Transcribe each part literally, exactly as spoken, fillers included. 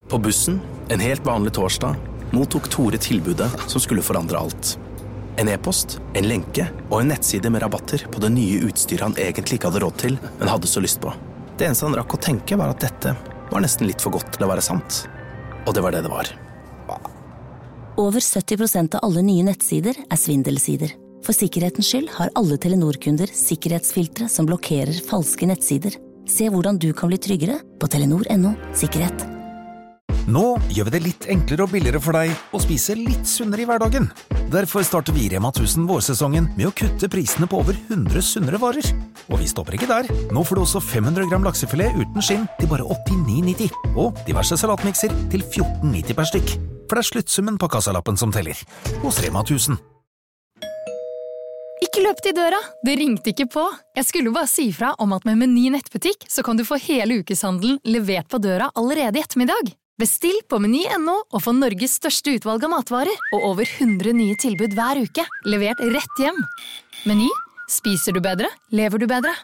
På bussen, en helt vanlig torsdag, mottok Tore tilbudet som skulle forandre alt. En e-post, en lenke og en nettside med rabatter på det nye utstyret han egentlig ikke hadde råd til, men hadde så lyst på. Det eneste han rakk å tenke var at dette var nesten litt for godt til å være sant. Og det var det det var. Over sytti prosent av alle nye nettsider er svindelsider. For sikkerhetens skyld har alle Telenor-kunder sikkerhetsfiltre som blokkerer falske nettsider. Se hvordan du kan bli tryggere på telenor punktum no sikkerhet. Nå gjør vi det litt enklere og billigere for deg å spise litt sunnere i hverdagen. Derfor starter vi i Rema tusen vårsesongen med å kutte prisene på over hundre sunnere varer. Og vi stopper ikke der. Nå får du også fem hundre gram laksefilet uten skinn til bare åttini nitti. Og diverse salatmikser til fjorten nitti per stykk. For det er sluttsummen på kassalappen som teller. Hos Rema tusen. Ikke løp til døra, det ringte ikke på. Jeg skulle bare si fra om at med Meny nettbutikk så kan du få hele ukeshandelen levert på døra allerede i ettermiddag. Bestill på meny punktum no og få Norges største utvalg av matvarer og over hundre nye tilbud hver uke, levert rett hjem. Meny, spiser du bedre, lever du bedre.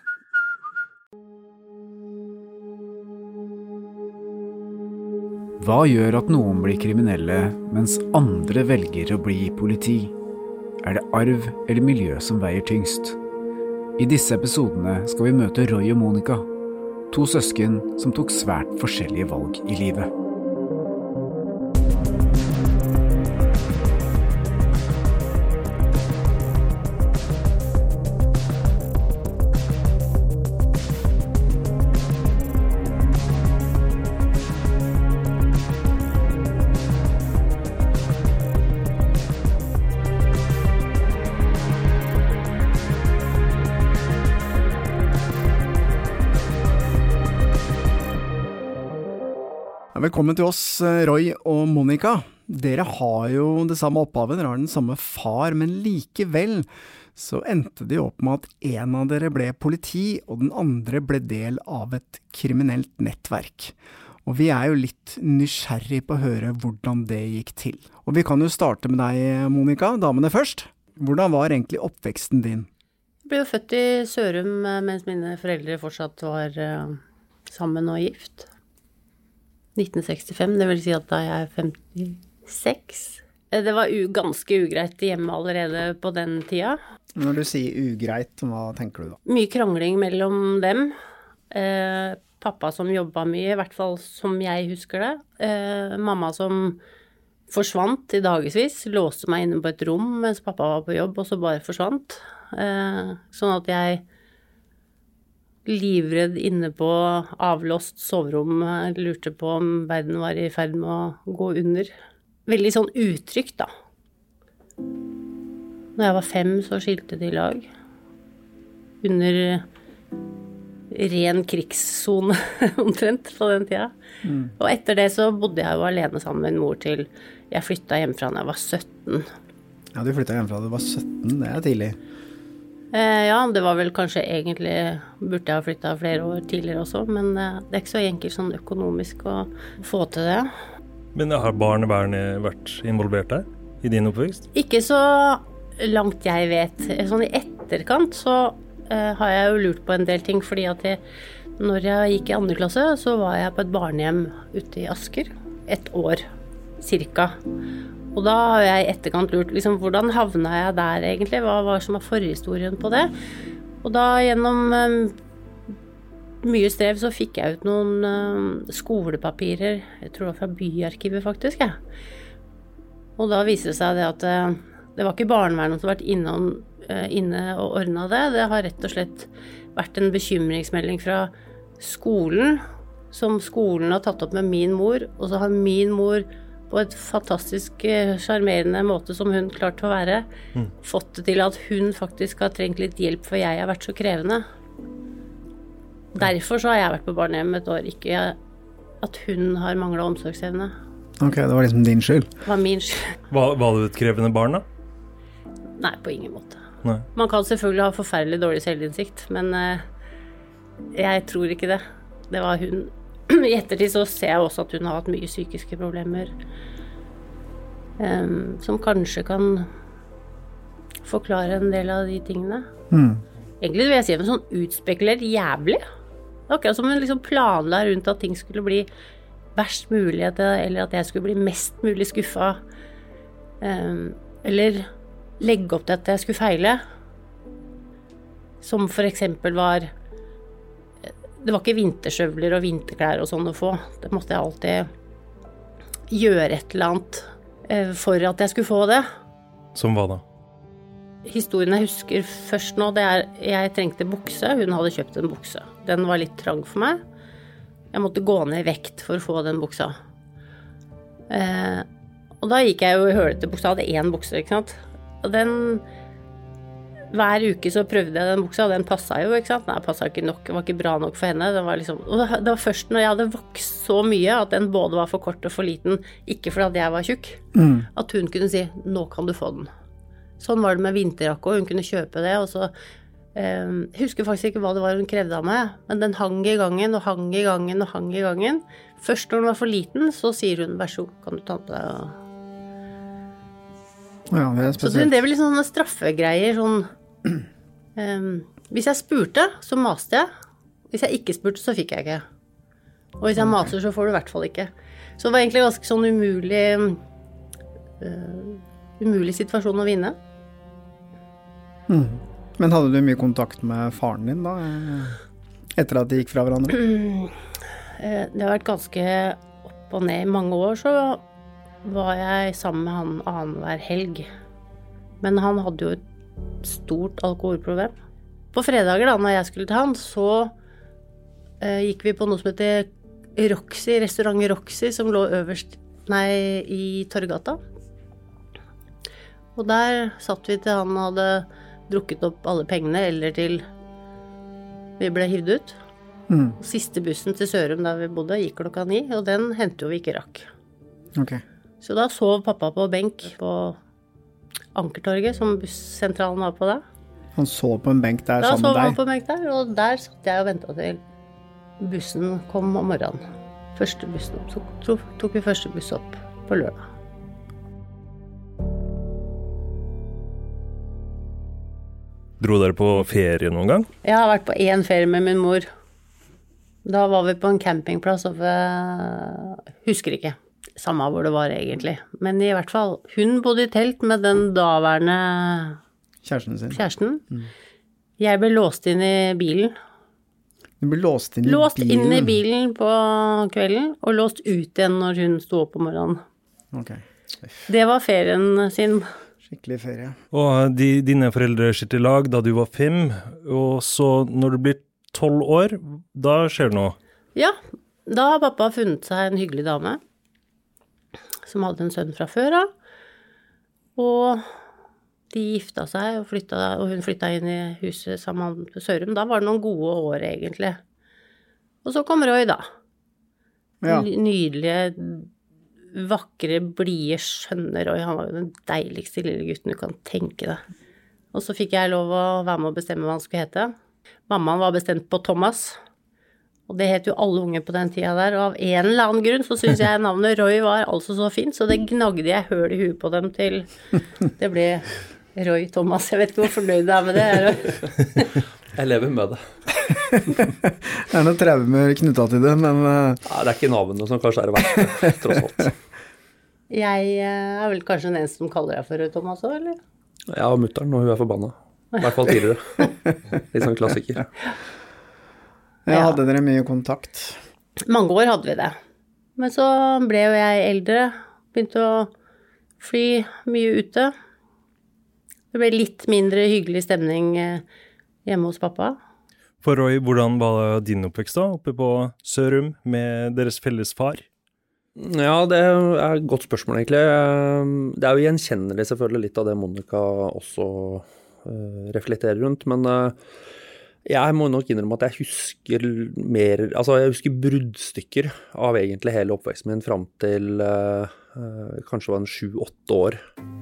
Hva gjør at noen blir kriminelle, mens andre velger å bli politi? Er det arv eller miljø som veier tyngst? I disse episodene skal vi møte Roy og Monica, to søsken som tok svært forskjellige valg i livet. Velkommen til oss, Roy og Monica. Dere har jo det samme opphavet, dere har den samme far, men likevel så endte det opp med at en av dere ble politi, og den andre ble del av et kriminelt nettverk. Og vi er jo litt nysgjerrig på å høre hvordan det gikk til. Og vi kan jo starte med deg, Monica, damene først. Hvordan var egentlig oppveksten din? Jeg ble jo født i Sørum mens mine foreldre fortsatt var sammen og gift. nitten sekstifem, det vil si at da jeg er femtiseks. Det var u- ganske ugreit hjemme allerede på den tida. Når du sier ugreit, hva tenker du da? Mye krangling mellom dem. Eh, pappa som jobbet mye, i hvert fall som jeg husker det. Eh, mamma som forsvant i dagevis, låste meg inne på et rom mens pappa var på jobb, og så bare forsvant. Eh, sånn at jeg livredd inne på avlåst soverom, lurte på om verden var i ferd med å gå under. Veldig sånn utrygt da. Når jeg var fem så skilte de lag. Under ren krigszone omtrent på den tida. Mm. Og etter det så bodde jeg jo alene sammen med en mor til jeg flyttet hjemmefra da jeg var sytten. Ja, du flyttet hjemmefra da du var sytten, det er tidlig. Eh, ja, det var vel kanskje egentlig, burde jeg ha flyttet flere år tidligere også, men eh, det er ikke så enkelt sånn økonomisk å få til det. Men har barnevernet vært involvert der, i din oppvekst? Ikke så langt jeg vet. Sånn i etterkant så eh, har jeg jo lurt på en del ting, fordi at jeg, når jeg gikk i andre klasse, så var jeg på et barnehjem ute i Asker, et år, cirka. Og da har jeg i etterkant lurt, liksom, hvordan havnet jeg der egentlig? Hva var som var forhistorien på det? Og da gjennom um, mye strev så fikk jeg ut noen um, skolepapirer, jeg tror det var fra byarkivet faktisk, ja. Og da viste det seg det at uh, det var ikke barnevernet som har vært inne og, uh, inne og ordnet det. Det har rett og slett vært en bekymringsmelding fra skolen, som skolen har tatt opp med min mor, og så har min mor på et fantastisk charmerende måte som hun klarte å være, mm. fått det til at hun faktisk har trengt litt hjelp, for jeg har vært så krevende. Derfor så har jeg vært på barnehjem et år, ikke at hun har manglet omsorgsevne. Ok, det var liksom din skyld? Det var min skyld. Var, var du et krevende barn da? Nei, på ingen måte. Nei. Man kan selvfølgelig ha forferdelig dårlig selvinnsikt, men uh, jeg tror ikke det. Det var hun. I ettertid så ser jeg også at hun har hatt mye psykiske problemer um, som kanskje kan forklare en del av de tingene. Mm. Egentlig vil jeg si en sånn utspekulert jævlig. Det er akkurat som hun liksom planla rundt at ting skulle bli verst mulig, at jeg, eller at jeg skulle bli mest mulig skuffet. Um, eller legge opp til at jeg skulle feile. Som for eksempel var, det var ikke vinterskjøvler og vinterklær og sånn å få. Det måtte jeg alltid gjøre et eller annet for at jeg skulle få det. Som hva da? Historien jeg husker først nå, det er jeg trengte bukse. Hun hadde kjøpt en bukse. Den var litt trang for meg. Jeg måtte gå ned i vekt for å få den buksa. Eh, og da gikk jeg jo i hølet til buksa. Jeg hadde én bukse, ikke sant? Og den, hver uke så prøvde jeg den buksa, og den passet jo, ikke sant? Nei, den passet ikke nok, den var ikke bra nok for henne. Den var liksom, og det var først når jeg hadde vokst så mye, at den både var for kort og for liten, ikke fordi jeg var tjukk, mm. at hun kunne si, nå kan du få den. Sånn var det med vinterjakke, og hun kunne kjøpe det, og så eh, jeg husker faktisk ikke hva det var hun krevde av meg, men den hang i gangen, og hang i gangen, og hang i gangen. Først når den var for liten, så sier hun, vær så god, kan du ta på deg? Ja, det er spesielt. Så det er vel litt sånne straffegreier, sånn, eh, hvis jeg spurte, så maste jeg. Hvis jeg ikke spurte, så fikk jeg ikke. Og hvis jeg maser, så får du i hvert fall ikke. Så det var egentlig ganske sånn umulig, uh, umulig situasjon å vinne. Mm. Men hadde du mye kontakt med faren din da, etter at de gikk fra hverandre? Mm. Det har vært ganske opp og ned. I mange år så var jeg sammen med han annenhver helg. Men han hadde jo et stort alkoholproblem. På fredager da, når jeg skulle til han, så uh, gikk vi på noe som heter Roxy, restaurant Roxy, som lå øverst, nei, i Torgata. Og der satt vi til han hadde drukket opp alle pengene, eller til vi ble hivd ut. Mm. Siste bussen til Sørum der vi bodde gikk klokka ni, og den hentet jo vi ikke rakk. Okay. Så da sov pappa på benk på Ankertorget, som bussentralen var på da. Han sov på en benk der da sammen med deg? Da sov han på en benk der, og der satt jeg og ventet til bussen kom om morgenen. Første bussen opp. Så tok, tok vi første buss opp på lørdag. Dro dere på ferie noen gang? Jeg har vært på en ferie med min mor. Da var vi på en campingplass og husker ikke. Samme hvor det var egentlig. Men i hvert fall, hun bodde i telt med den daværende kjæresten sin. Kjæresten. Mm. Jeg ble låst inn i bilen. Du ble låst inn i låst bilen? Låst inn i bilen på kvelden, og låst ut igjen når hun sto opp om morgenen. Ok. Det var ferien sin. Skikkelig ferie. Og de, dine foreldre skilte lag da du var fem, og så når du blir tolv år, da skjer det noe? Ja, da har pappa funnet seg en hyggelig dame, som hadde en sønn fra før av, og de gifta seg, og, flyttet, og hun flyttet inn i huset sammen med Sørum. Da var det noen gode år egentlig. Og så kom Roy da. Ja. Nydelige, vakre, blide, skjønne Roy. Han var jo den deiligste lille gutten du kan tenke deg. Og så fikk jeg lov å være med og bestemme hva han skulle hete. Mammaen var bestemt på Thomas. Og det het jo alle unge på den tida der. Og av en eller annen grunn så synes jeg navnet Roy var altså så fint, så det gnagde jeg høl i huet på dem til det ble Roy Thomas. Jeg vet ikke hvor fornøyd du er med det. Jeg lever med det. Det er noen traumer knyttet til det, men Nei, det er ikke navnet som kanskje er det verste, tross alt. Jeg er vel kanskje den eneste som kaller deg for Roy Thomas også, eller? Ja, mutteren, og hun er forbannet. I hvert fall tidligere. Litt sånn klassiker. Ja, hadde dere mye kontakt? Mange år hadde vi det. Men så ble jo jeg eldre, begynte å fly mye ute. Det ble litt mindre hyggelig stemning hjemme hos pappa. For Roy, hvordan var din oppvekst da, oppe på Sørum med deres felles far? Ja, det er et godt spørsmål egentlig. Det er jo gjenkjennelig selvfølgelig litt av det Monica også uh, reflekterer rundt, men uh, jeg må nok innrømme at jeg husker mer, altså jeg husker bruddstykker av egentlig hele oppveksten min frem til uh, uh, kanskje var en sju-åtte år.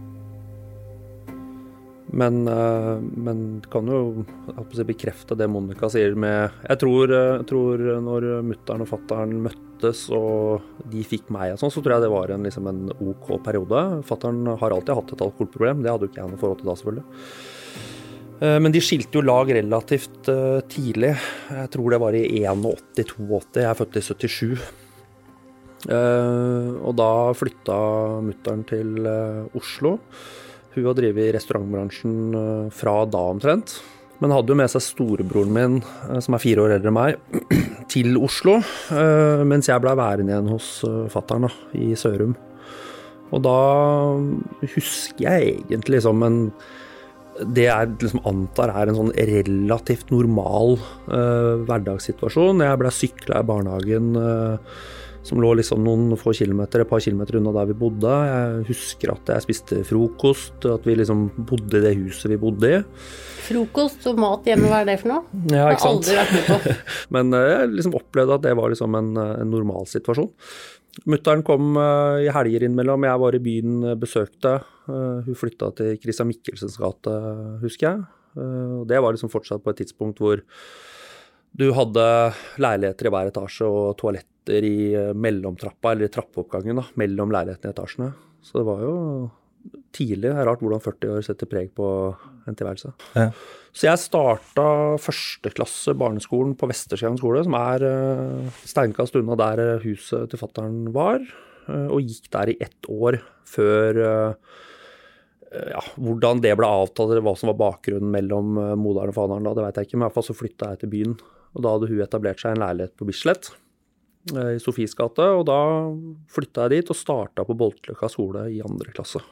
Men, uh, men kan jo si, bekrefte det Monica sier med, jeg tror, jeg tror når mutteren og fatteren møttes og de fikk meg og sånn, så tror jeg det var en, liksom en ok periode. Fatteren har alltid hatt et alkoholproblem, det hadde jo ikke jeg noe forhold til da selvfølgelig. Men de skilte jo lag relativt uh, tidlig. Jeg tror det var i åttien til åttito, jeg er født i syttisju. Uh, og da flytta mutteren til uh, Oslo. Hun har drevet i restaurantbransjen uh, fra da omtrent. Men hadde jo med seg storebroren min, uh, som er fire år eldre enn meg, til Oslo. Uh, mens jeg ble værende igjen hos uh, fatteren da, i Sørum. Og da husker jeg egentlig liksom en det jeg liksom antar er en sånn relativt normal uh, hverdagssituasjon. Jeg ble syklet i barnehagen uh, som lå liksom noen få kilometer, et par kilometer unna der vi bodde. Jeg husker at jeg spiste frokost, at vi liksom bodde i det huset vi bodde i. Frokost og mat hjemme, hva er det for noe? Ja, ikke sant? Det har jeg aldri vært med på. Men uh, jeg liksom opplevde at det var liksom en, en normal situasjon. Mutteren kom uh, i helger innimellom, jeg var i byen, besøkte. Uh, hun flyttet til Christian Mikkelsens gate, husker jeg. Uh, det var liksom fortsatt på et tidspunkt hvor du hadde leiligheter i hver etasje og toaletter i uh, mellomtrappa, eller i trappeoppgangen da, mellom leilighetene i etasjene. Så det var jo tidlig, det er rart hvordan førti år setter preg på en tilværelse. Ja. Så jeg startet første klasse barneskolen på Vesterskjæren skole, som er uh, steinkast unna der huset til fatteren var, uh, og gikk der i ett år før uh, ja, hvordan det ble avtalt, eller hva som var bakgrunnen mellom uh, moderen og faderen da, det vet jeg ikke, men i hvert fall så flyttet jeg til byen, og da hadde hun etablert seg en leilighet på Bislett, uh, i Sofies gate, og da flyttet jeg dit og startet på Boltløkka skole i andre klasse.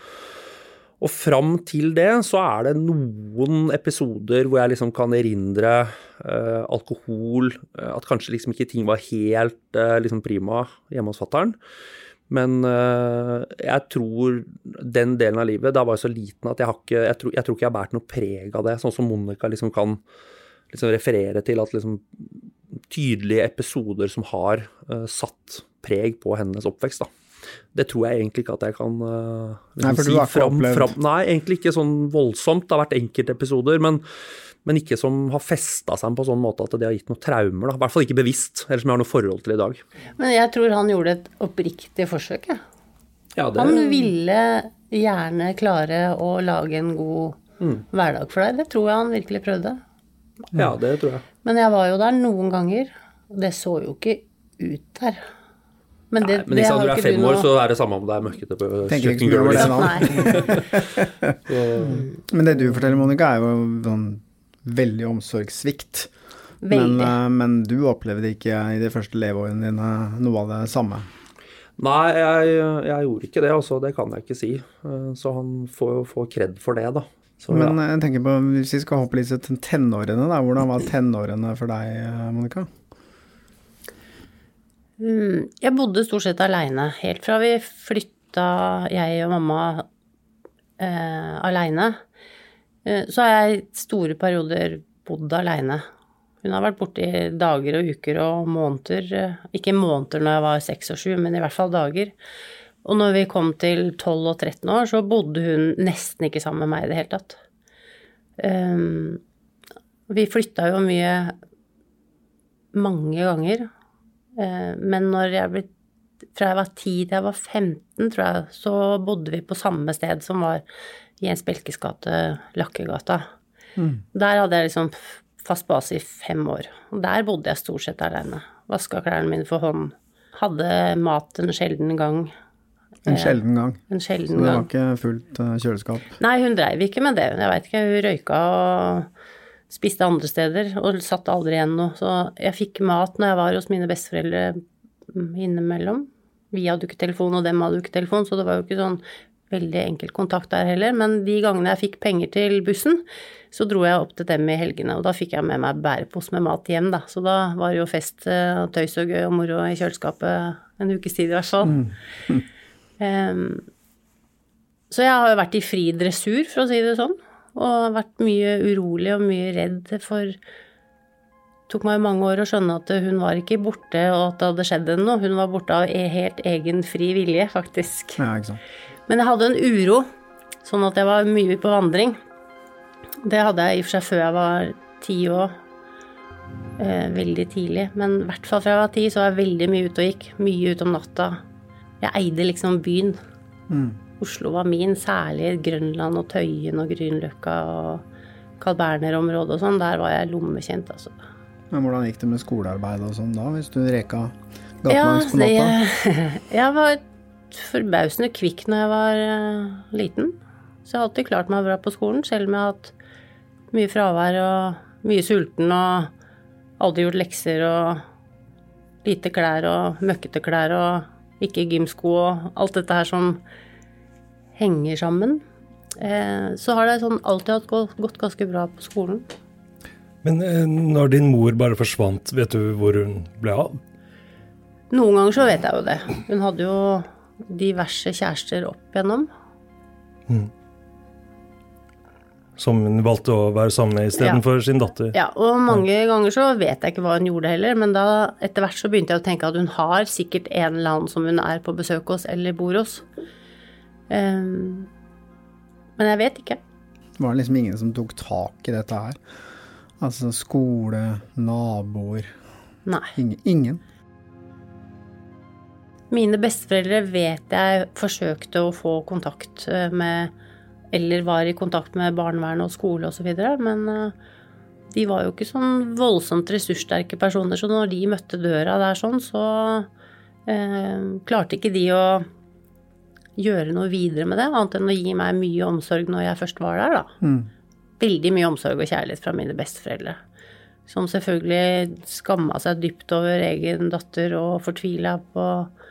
Og fram til det så er det noen episoder hvor jeg liksom kan erindre eh, alkohol, eh, at kanskje liksom ikke ting var helt eh, liksom prima hjemme hos fatteren. Men eh, jeg tror den delen av livet, da var jeg så liten at jeg, har ikke, jeg, tror, jeg tror ikke jeg har bært noe preg av det, sånn som Monica liksom kan liksom referere til at liksom tydelige episoder som har eh, satt preg på hennes oppvekst da. Det tror jeg egentlig ikke at jeg kan uh, Nei, for si du har ikke fram, opplevd. fram. Nei, egentlig ikke sånn voldsomt. Det har vært enkeltepisoder, men, men ikke som har festet seg på sånn måte at det har gitt noen traumer. Da. I hvert fall ikke bevisst, eller som jeg har noe forhold til i dag. Men jeg tror han gjorde et oppriktig forsøk. Ja. Ja, det... Han ville gjerne klare å lage en god mm. hverdag for deg. Det tror jeg han virkelig prøvde. Ja, det tror jeg. Men jeg var jo der noen ganger, og det så jo ikke ut der. Men, det, Nei, men hvis du er fem år, så er det samme om det er mørkete på kjøkkengulvet. Men det du forteller, Monica, er jo sånn veldig omsorgssvikt. Men, men du opplevde ikke i de første leveårene dine noe av det samme? Nei, jeg, jeg gjorde ikke det, altså. Det kan jeg ikke si. Så han får jo få kred for det, da. Så, men ja. Jeg tenker på, hvis vi skal hoppe litt til tenårene, da. Hvordan var tenårene for deg, Monica? Mm, jeg bodde stort sett alene, helt fra vi flytta, jeg og mamma, eh, alene. Eh, så har jeg store perioder bodd alene. Hun har vært borte i dager og uker og måneder, eh, ikke måneder når jeg var seks og sju, men i hvert fall dager. Og når vi kom til tolv og tretten år, så bodde hun nesten ikke sammen med meg i det hele tatt. Um, vi flytta jo mye, mange ganger. Men når jeg ble, fra jeg var ti til jeg var femten, tror jeg, så bodde vi på samme sted som var Jens Belkes gate, Lakkegata. Mm. Der hadde jeg liksom fast base i fem år. Og der bodde jeg stort sett alene. Vasket klærne mine for hånd. Hadde mat en sjelden gang. En sjelden gang? En sjelden så det var gang. ikke fullt kjøleskap? Nei, hun drev ikke med det. Jeg vet ikke, hun røyka og spiste andre steder, og satt aldri igjen noe. Så jeg fikk mat når jeg var hos mine besteforeldre innimellom. Vi hadde jo ikke telefon, og dem hadde jo ikke telefon, så det var jo ikke sånn veldig enkel kontakt der heller. Men de gangene jeg fikk penger til bussen, så dro jeg opp til dem i helgene, og da fikk jeg med meg bærepose med mat hjem, da. Så da var det jo fest, tøys og gøy og moro i kjøleskapet en ukes tid i hvert fall. Mm. um, så jeg har jo vært i fri dressur, for å si det sånn. Og vært mye urolig og mye redd for det tok meg mange år å skjønne at hun var ikke borte og at det hadde skjedd noe. Hun var borte av helt egen fri vilje, faktisk. Ja, ikke sant. Men jeg hadde en uro, sånn at jeg var mye på vandring. Det hadde jeg i og for seg før jeg var ti år, eh, veldig tidlig. Men i hvert fall fra jeg var ti så var jeg veldig mye ute og gikk, mye ute om natta. Jeg eide liksom byen. Mm. Oslo var min, særlig Grønland og Tøyen og Grünerløkka og Carl Berner-området og sånn. Der var jeg lommekjent, altså. Men hvordan gikk det med skolearbeid og sånn da, hvis du reka gatelangs på natta? Jeg, jeg var forbausende kvikk når jeg var uh, liten. Så jeg har alltid klart meg bra på skolen, selv om jeg har hatt mye fravær og mye sulten og aldri gjort lekser og lite klær og møkkete klær og ikke gymsko og alt dette her som henger sammen. Eh, så har det sånn alltid hatt gått, gått ganske bra på skolen. Men eh, når din mor bare forsvant, vet du hvor hun ble av? Noen ganger så vet jeg jo det. Hun hadde jo diverse kjærester opp igjennom. Mm. Som hun valgte å være sammen med i stedet Ja. for sin datter. Ja, og mange ja. ganger så vet jeg ikke hva hun gjorde heller, men da etter hvert så begynte jeg å tenke at hun har sikkert en eller annen som hun er på besøk hos eller bor hos. Um, men jeg vet ikke. Det var liksom ingen som tok tak i dette her. Altså skole, naboer. Nei. Ingen. ingen. Mine besteforeldre vet jeg forsøkte å få kontakt med, eller var i kontakt med barnevern og skole og så videre, men de var jo ikke sånn voldsomt ressurssterke personer, så når de møtte døra der sånn, så eh, klarte ikke de å gjøre noe videre med det, annet enn å gi meg mye omsorg når jeg først var der da. Mm. Veldig mye omsorg og kjærlighet fra mine besteforeldre, som selvfølgelig skammet seg dypt over egen datter og fortvilet på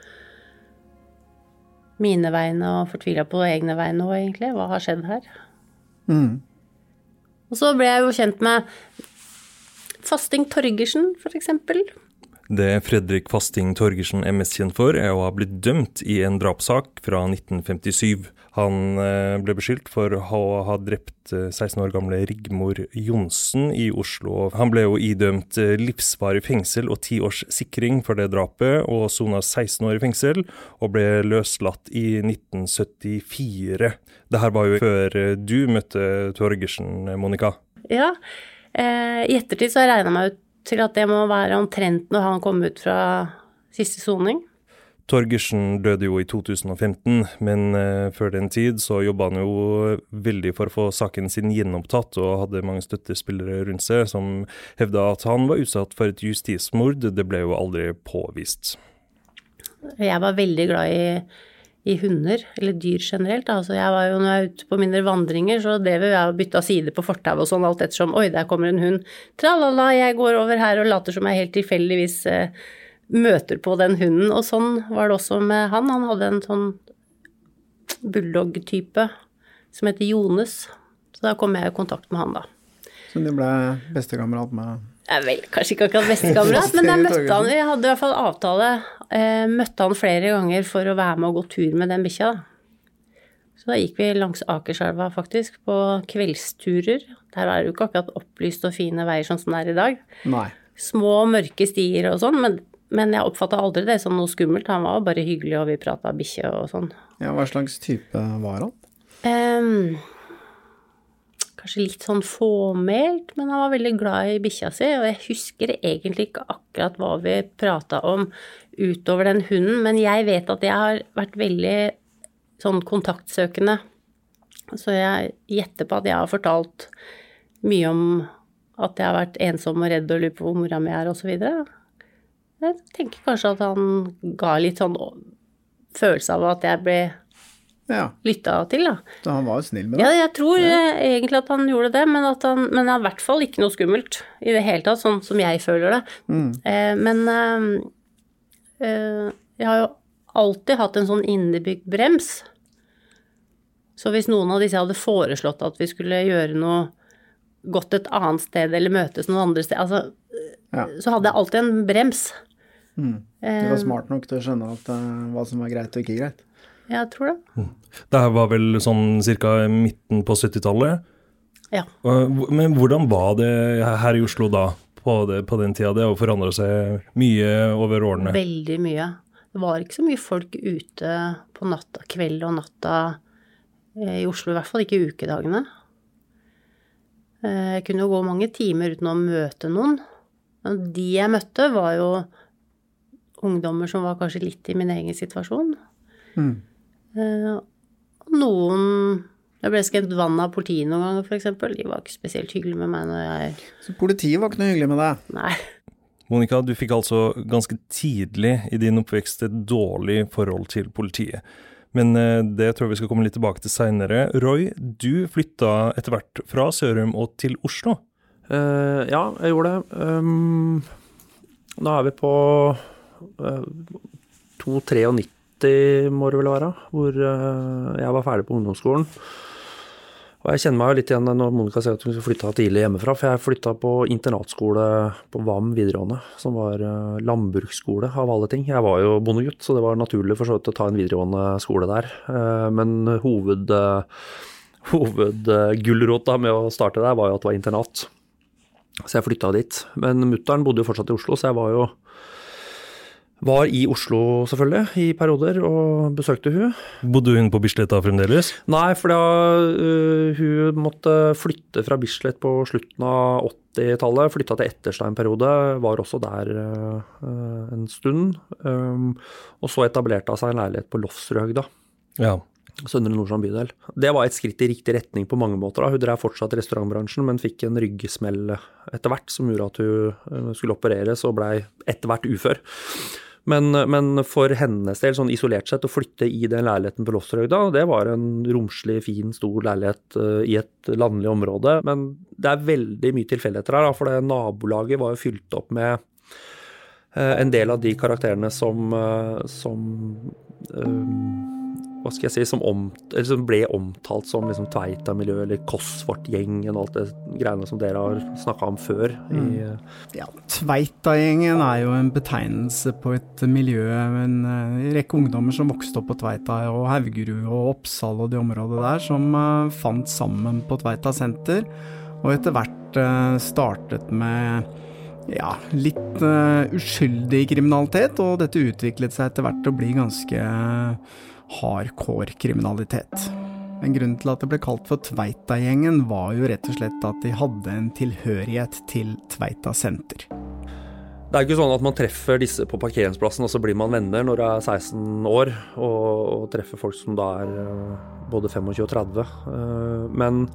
mine vegne og fortvilet på egne vegne også, egentlig. Hva har skjedd her? Mm. Og så ble jeg jo kjent med Fasting Torgersen, for eksempel. Det Fredrik Fasting Torgersen er mest kjent for er å ha blitt dømt i en drapssak fra nitten femtisyv. Han ble beskyldt for å ha drept seksten år gamle Rigmor Johnsen i Oslo. Han ble jo idømt livsvarig fengsel og ti års sikring for det drapet, og sonet seksten år i fengsel, og ble løslatt i nitten syttifire. Dette var jo før du møtte Torgersen, Monica. Ja, eh, i ettertid så regnet jeg meg ut til at det må være omtrent når han kom ut fra siste soning. Torgersen døde jo i to tusen og femten, men eh, før den tid så jobbet han jo veldig for å få saken sin gjenopptatt, og hadde mange støttespillere rundt seg som hevdet at han var utsatt for et justismord. Det ble jo aldri påvist. Jeg var veldig glad i, i hunder, eller dyr generelt. Altså jeg var jo, når jeg er ute på mindre vandringer, så drev jeg og bytta side på fortau og sånn, alt ettersom, oi, der kommer en hund. Tralala, jeg går over her og later som jeg helt tilfeldigvis eh, møter på den hunden, og sånn var det også med han. Han hadde en sånn bulldog-type som heter Jonas, så da kom jeg i kontakt med han da. Så du ble bestekamerat med? Jeg vel, kanskje ikke akkurat bestekamerat, men jeg møtte han, jeg hadde i hvert fall avtale, eh, møtte han flere ganger for å være med og gå tur med den bikkja. Så da gikk vi langs Akerselva faktisk, på kveldsturer. Der var det jo ikke akkurat opplyst og fine veier sånn som det er i dag. Nei. Små, mørke stier og sånn, men Men jeg oppfattet aldri det som noe skummelt. Han var bare hyggelig, og vi pratet bikkje og sånn. Ja, hva slags type var han? Um, kanskje litt sånn fåmælt, men han var veldig glad i bikkja si, og jeg husker egentlig ikke akkurat hva vi pratet om utover den hunden, men jeg vet at jeg har vært veldig sånn kontaktsøkende, så jeg gjetter på at jeg har fortalt mye om at jeg har vært ensom og redd og lurer på hvor mora mi er og så videre. Jeg tenker kanskje at han ga litt sånn følelse av at jeg ble ja. lyttet til, da. Så han var jo snill med det? Ja, jeg tror ja. egentlig at han gjorde det, men, at han, men det er i hvert fall ikke noe skummelt i det hele tatt, sånn som jeg føler det. Mm. Eh, men eh, eh, jeg har jo alltid hatt en sånn innebygd brems. Så hvis noen av disse hadde foreslått at vi skulle gjøre noe gått et annet sted eller møtes noen andre sted, altså, ja. så hadde jeg alltid en brems. Mm. Du var smart nok til å skjønne at, uh, hva som var greit og ikke greit. Jeg tror det. Mm. Det her var vel sånn cirka midten på syttitallet? Ja. Men hvordan var det her i Oslo da, på, det, på den tida? Det har forandret seg mye over årene. Veldig mye. Det var ikke så mye folk ute på natta, kveld og natta i Oslo, i hvert fall ikke ukedagene. Jeg kunne jo gå mange timer uten å møte noen. Men de jeg møtte var jo ungdommer som var kanskje litt i min egen situasjon. Mm. Noen, jeg ble skrevet vann av politiet noen ganger for eksempel. De var ikke spesielt hyggelige med meg når jeg... Så politiet var ikke noe hyggelig med deg? Nei. Monica, du fikk altså ganske tidlig i din oppvekst et dårlig forhold til politiet. Men det tror jeg vi skal komme litt tilbake til senere. Roy, du flyttet etter hvert fra Sørum og til Oslo. Uh, ja, jeg gjorde det. Um, nå er vi på uh, to nittito må det vel være, hvor uh, jeg var ferdig på ungdomsskolen. Og jeg kjenner meg jo litt igjen når Monica sier at hun flyttet tidlig hjemmefra, for jeg flyttet på internatskole på V A M videregående, som var uh, landbruksskole av alle ting. Jeg var jo bondegutt, så det var naturlig for så vidt å ta en videregående skole der. Uh, men hoved, uh, hovedgullrota med å starte der var jo at det var internat. Så jeg flyttet dit. Men mutteren bodde jo fortsatt i Oslo, så jeg var jo var i Oslo selvfølgelig, i perioder, og besøkte hun. Bodde hun på Bislett da fremdeles? Nei, for da uh, hun måtte flytte fra Bislett på slutten av åttitallet, flyttet til Etterstad en periode, var også der uh, en stund, um, og så etablerte hun seg en leilighet på Lofsrøhøgda. Ja. Søndre Nordstrand bydel. Det var et skritt i riktig retning på mange måter. Da. Hun drev fortsatt restaurantbransjen, men fikk en ryggsmell etter hvert, som gjorde at hun skulle opereres og ble etter hvert ufør. Men, men for hennes del, sånn isolert sett, å flytte i den leiligheten på Lofsrøhøgda, det var en romslig, fin, stor leilighet uh, i et landlig område. Men det er veldig mye tilfeldigheter her, da, for det nabolaget var jo fylt opp med uh, en del av de karakterene som, uh, som uh, hva skal jeg si, som, om, eller som ble omtalt som liksom Tveita-miljø, eller Kosvart-gjengen og alt det greiene som dere har snakket om før. Mm. I, ja, Tveita-gjengen er jo en betegnelse på et miljø, en, en rekke ungdommer som vokste opp på Tveita, og Haugerud og Oppsal og de områdene der, som uh, fant sammen på Tveita senter, og etter hvert uh, startet med ja, litt uh, uskyldig kriminalitet, og dette utviklet seg etter hvert til å bli ganske uh, hardcore kriminalitet. En grunn til at det ble kalt for Tveita-gjengen var jo rett og slett at de hadde en tilhørighet til Tveita senter. Det er ikke sånn at man treffer disse på parkeringsplassen, og så blir man venner når du er seksten år, og, og treffer folk som da er både tjuefem og tretti. Men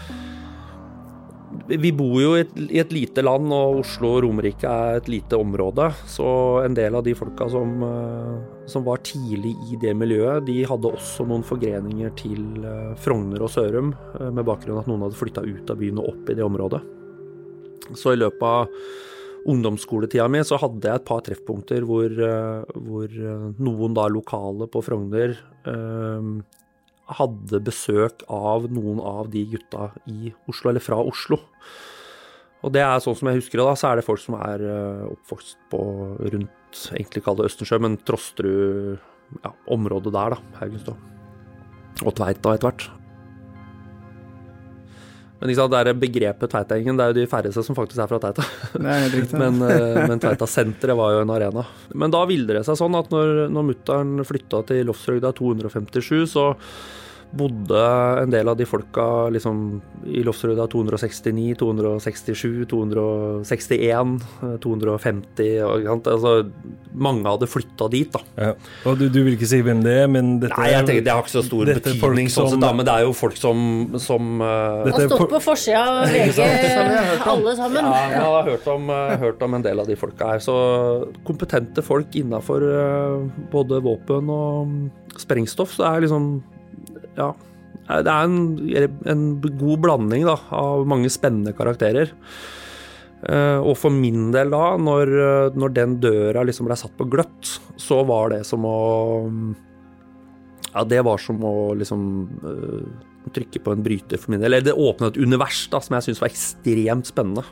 vi bor jo i et, i et lite land, og Oslo og Romerike er et lite område, så en del av de folka som, som var tidlig i det miljøet, de hadde også noen forgreninger til Frogner og Sørum, med bakgrunn at noen hadde flyttet ut av byen og opp i det området. Så i løpet av ungdomsskoletida mi så hadde jeg et par treffpunkter hvor, hvor noen da lokale på Frogner eh, hadde besøk av noen av de gutta i Oslo, eller fra Oslo. Og det er sånn som jeg husker det da, så er det folk som er oppvokst på rundt, egentlig kall det Østensjø, men Trosterud, ja, området der da, Haugenstua. Og Tveita etter hvert. Men ikke sant, det er begrepet Tveita-gjengen, det er jo de færreste som faktisk er fra Tveita. Det er helt riktig. men, men Tveita-senteret var jo en arena. Men da ville det seg sånn at når, når mutteren flyttet til Lofsrøhøgda to femtisju, så bodde en del av de folka liksom, i Lofsrøhøgda to sekstini, to sekstisju, to sekstien, to femti, og, altså, mange hadde flyttet dit da. Ja. Og du, du vil ikke si hvem det er, men dette Nei, jeg tenker det har ikke så stor betydning, sånn som, da, men det er jo folk som... som uh, har stått på forsida av V G, alle sammen. Ja, jeg har hørt om, uh, hørt om en del av de folka her, så kompetente folk innenfor uh, både våpen og sprengstoff, så er liksom ja, det er en, en god blanding da, av mange spennende karakterer. Uh, og for min del da, når, når den døra liksom ble satt på gløtt, så var det som å ja, det var som å liksom uh, trykke på en bryter for min del. Eller det åpnet et univers da, som jeg synes var ekstremt spennende.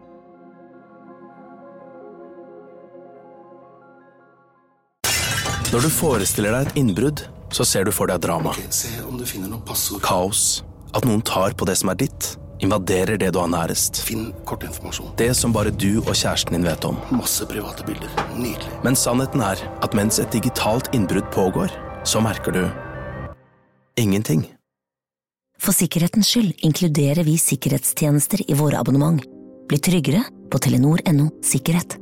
Når du forestiller deg et innbrudd, så ser du for deg drama. Okay, se om du finner noe passord. Kaos. At noen tar på det som er ditt. Invaderer det du har nærest. Finn kortinformasjon. Det som bare du og kjæresten din vet om. Masse private bilder. Nydelig. Men sannheten er at mens et digitalt innbrudd pågår, så merker du ingenting. For sikkerhetens skyld inkluderer vi sikkerhetstjenester i våre abonnement. Bli tryggere på telenor punktum no sikkerhet.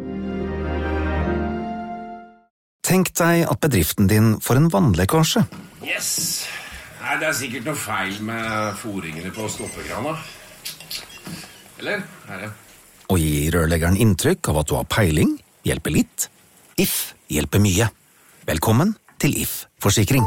Tenk deg at bedriften din får en vannlekkasje. Yes! Nei, det er sikkert noe feil med foringene på stoppekrana. Eller? Her, ja. Å gi rørleggeren inntrykk av at du har peiling hjelper litt. If hjelper mye. Velkommen til If Forsikring.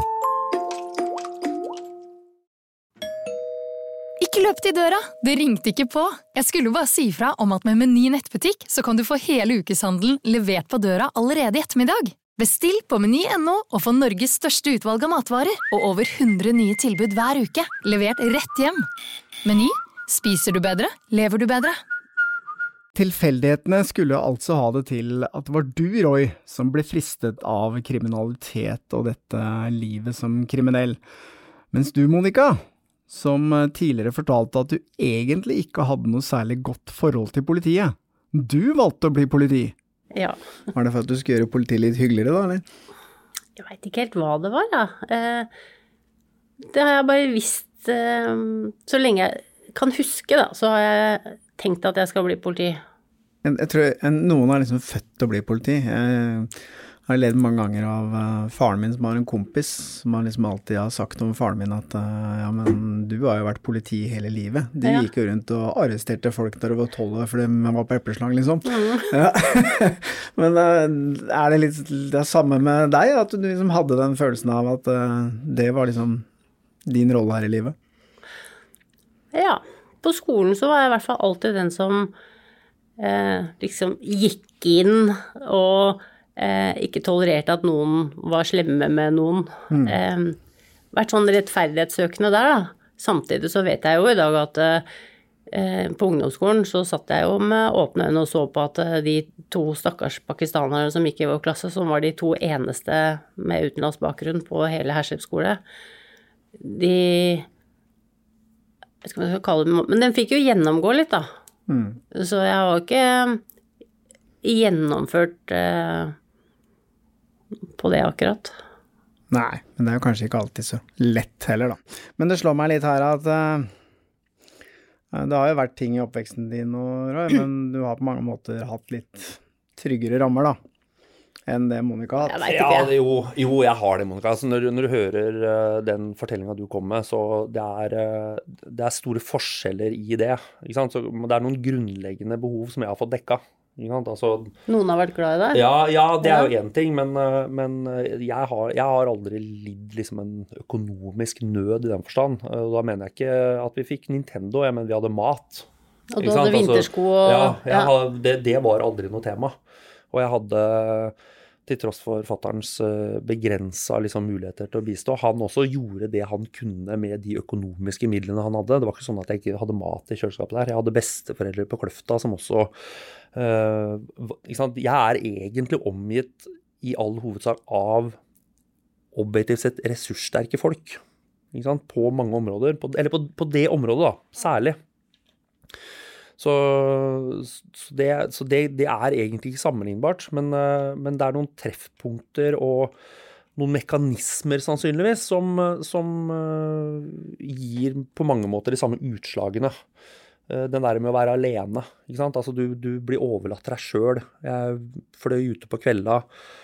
Ikke løp til døra, det ringte ikke på. Jeg skulle bare si fra om at med Meny nettbutikk så kan du få hele ukeshandelen levert på døra allerede i ettermiddag. Bestill på meny punktum no og få Norges største utvalg av matvarer og over hundre nye tilbud hver uke, levert rett hjem. Meny, spiser du bedre, lever du bedre. Tilfeldighetene skulle altså ha det til at det var du, Roy, som ble fristet av kriminalitet og dette livet som kriminell. Mens du, Monica, som tidligere fortalte at du egentlig ikke hadde noe særlig godt forhold til politiet. Du valgte å bli politi. Ja. Var det for at du skulle gjøre politiet litt hyggeligere da, eller? Jeg vet ikke helt hva det var, da. Det har jeg bare visst, så lenge jeg kan huske da, så har jeg tenkt at jeg skal bli politi. Jeg tror noen er liksom født til å bli politi. Jeg har ledd mange ganger av uh, faren min som har en kompis, som har liksom alltid har sagt om faren min at uh, ja, men du har jo vært politi hele livet. De ja. Gikk jo rundt og arresterte folk der over tolv år fordi de var på epleslang, liksom. Mm. Ja. Men uh, er det litt det samme med deg, at du liksom hadde den følelsen av at uh, det var liksom din rolle her i livet? Ja, på skolen så var jeg i hvert fall alltid den som uh, liksom gikk inn og Eh, ikke tolererte at noen var slemme med noen. Mm. Eh, vært sånn rettferdighetssøkende der da. Samtidig så vet jeg jo i dag at eh, på ungdomsskolen så satt jeg jo med åpne øyne og så på at eh, de to stakkars pakistanere som gikk i vår klasse, som var de to eneste med utenlandsk bakgrunn på hele Hersleb skole, de, jeg skal ikke kalle dem, men de fikk jo gjennomgå litt da. Mm. Så jeg har ikke gjennomført eh, på det akkurat. Nei, men det er jo kanskje ikke alltid så lett heller da. Men det slår meg litt her at uh, det har jo vært ting i oppveksten din, og, Roy, men du har på mange måter hatt litt tryggere rammer da, enn det Monica har hatt. Ja, det, jo, jo, jeg har det, Monica. Altså, når, når du hører uh, den fortellingen du kom med, så det er, uh, det er store forskjeller i det. Ikke sant? Så det er noen grunnleggende behov som jeg har fått dekka. Altså, noen har vært glad i deg? Ja, ja, det er jo en ting, men, men jeg, har, jeg har aldri lidd liksom en økonomisk nød i den forstand. Da mener jeg ikke at vi fikk Nintendo, jeg mener vi hadde mat. Og du hadde vintersko og... Ja, ja. Har, det, det var aldri noe tema. Og jeg hadde, til tross for fatterens begrenset liksom, muligheter til å bistå, han også gjorde det han kunne med de økonomiske midlene han hadde. Det var ikke sånn at jeg ikke hadde mat i kjøleskapet der. Jeg hadde besteforeldre på Kløfta som også... Uh, ikke sant? Jeg er egentlig omgitt i all hovedsak av objektivt sett ressurssterke folk, ikke sant? På mange områder, på, eller på, på det området da, særlig. Så, så, det, så det, det er egentlig ikke sammenlignbart, men, uh, men det er noen treffpunkter og noen mekanismer sannsynligvis som, som uh, gir på mange måter de samme utslagene. Den der med å være alene, ikke sant? Altså du, du blir overlatt til deg selv. Jeg fløy ute på kvelda.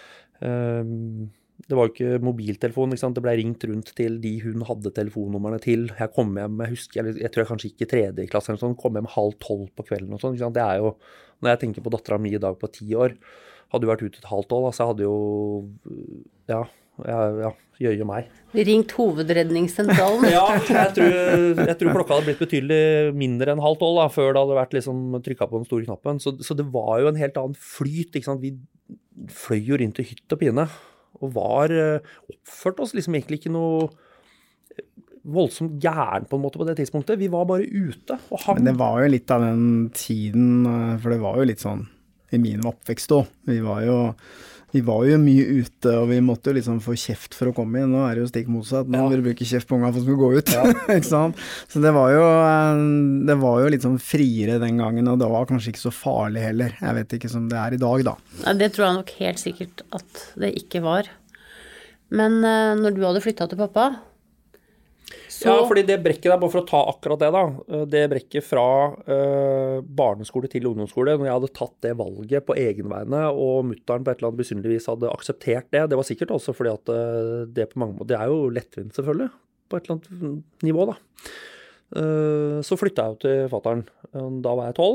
Det var jo ikke mobiltelefon, ikke sant? Det ble ringt rundt til de hun hadde telefonnummerne til. Jeg kom hjem, jeg husker, jeg, jeg tror jeg kanskje ikke i tredje klasse, eller sånn, kom hjem halv tolv på kvelden og sånn, ikke sant? Det er jo, når jeg tenker på datteren min i dag på ti år, hadde jo vært ute et halvt år, altså jeg hadde jo, ja, ja, ja, gjør jo meg. Ringt hovedredningssentralen. Ja, jeg tror, jeg tror klokka hadde blitt betydelig mindre enn halvt år da, før det hadde vært liksom trykket på den store knappen. Så, så det var jo en helt annen flyt, ikke sant? Vi fløy jo rundt i hytt og pine, og var oppført oss liksom egentlig ikke noe voldsomt gæren på en måte på det tidspunktet. Vi var bare ute. Og han... Men det var jo litt av den tiden, for det var jo litt sånn i min oppvekst da. Vi var jo... Vi var jo mye ute, og vi måtte jo liksom få kjeft for å komme inn. Nå er det jo stikk motsatt. Nå ja. Vil du bruke kjeft på unga for å skulle gå ut. Ja. Ikke sant? Så det var, jo, det var jo litt sånn friere den gangen, og det var kanskje ikke så farlig heller. Jeg vet ikke som det er i dag da. Ja, det tror jeg nok helt sikkert at det ikke var. Men uh, når du hadde flyttet til pappa, så... Ja, fordi det brekket der, bare for å ta akkurat det da, det brekket fra uh, barneskole til ungdomsskole, når jeg hadde tatt det valget på egenvegne, og mutteren på et eller annet besynderligvis hadde akseptert det, det var sikkert også fordi at uh, det på mange måter, det er jo lettvint selvfølgelig, på et eller annet nivå da. Uh, så flyttet jeg jo til fatteren, da var jeg tolv,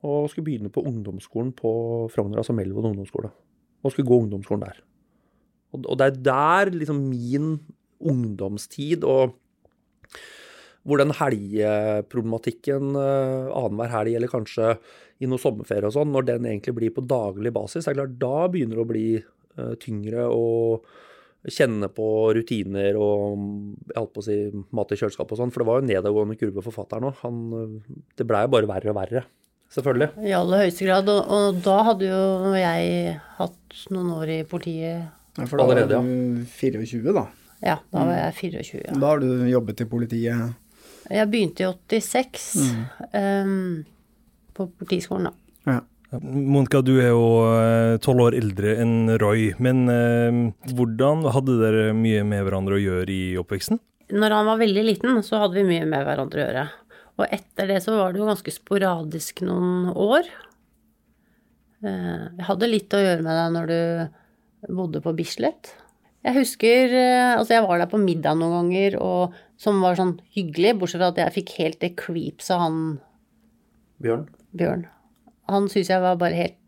og skulle begynne på ungdomsskolen på Frogner, altså Melvold ungdomsskole. Og skulle gå ungdomsskolen der. Og, og det er der liksom min ungdomstid, og hvor den helgeproblematikken uh, annenhver helg, eller kanskje i noe sommerferie og sånn, når den egentlig blir på daglig basis, det er klart, da begynner det å bli uh, tyngre og kjenne på rutiner og jeg holdt på å si mat i kjøleskap og sånn, for det var jo nedadgående kurve forfatteren også. Han, det ble jo bare verre og verre, selvfølgelig. I aller høyeste grad, og, og da hadde jo jeg hatt noen år i politiet. Ja, for da allerede, var du fireogtjue da? Ja, da var jeg fireogtjue, ja. Da har du jobbet i politiet? Jeg begynte i åttiseks mm. um, på politiskolen da. Ja. Monica, du er jo tolv år eldre enn Roy, men eh, hvordan hadde dere mye med hverandre å gjøre i oppveksten? Når han var veldig liten, så hadde vi mye med hverandre å gjøre. Og etter det så var det jo ganske sporadisk noen år. Eh, jeg hadde litt å gjøre med deg når du bodde på Bislett. Jeg husker, eh, altså jeg var der på middag noen ganger, og, som var sånn hyggelig, bortsett fra at jeg fikk helt det creeps av han Bjørn. Bjørn. Han synes jeg var bare helt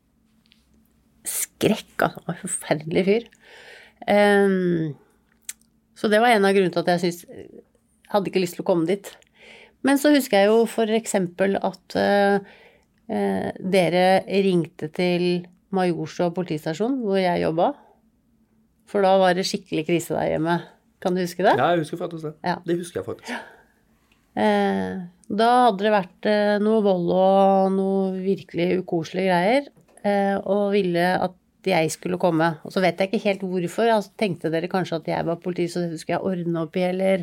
skrekk, altså. Han var en forferdelig fyr. Um, så det var en av grunnene til at jeg synes, jeg hadde ikke lyst til å komme dit. Men så husker jeg jo for eksempel at uh, uh, dere ringte til Majorstua politistasjon, hvor jeg jobbet. For da var det skikkelig krise der hjemme. Kan du huske det? Ja, jeg husker faktisk det. Ja. Det husker jeg faktisk. Uh, Da hadde det vært eh, noe vold og noe virkelig ukoselige greier, eh, og ville at jeg skulle komme. Og så vet jeg ikke helt hvorfor. Altså, tenkte dere kanskje at jeg var politi, så det skulle jeg ordne opp i, eller...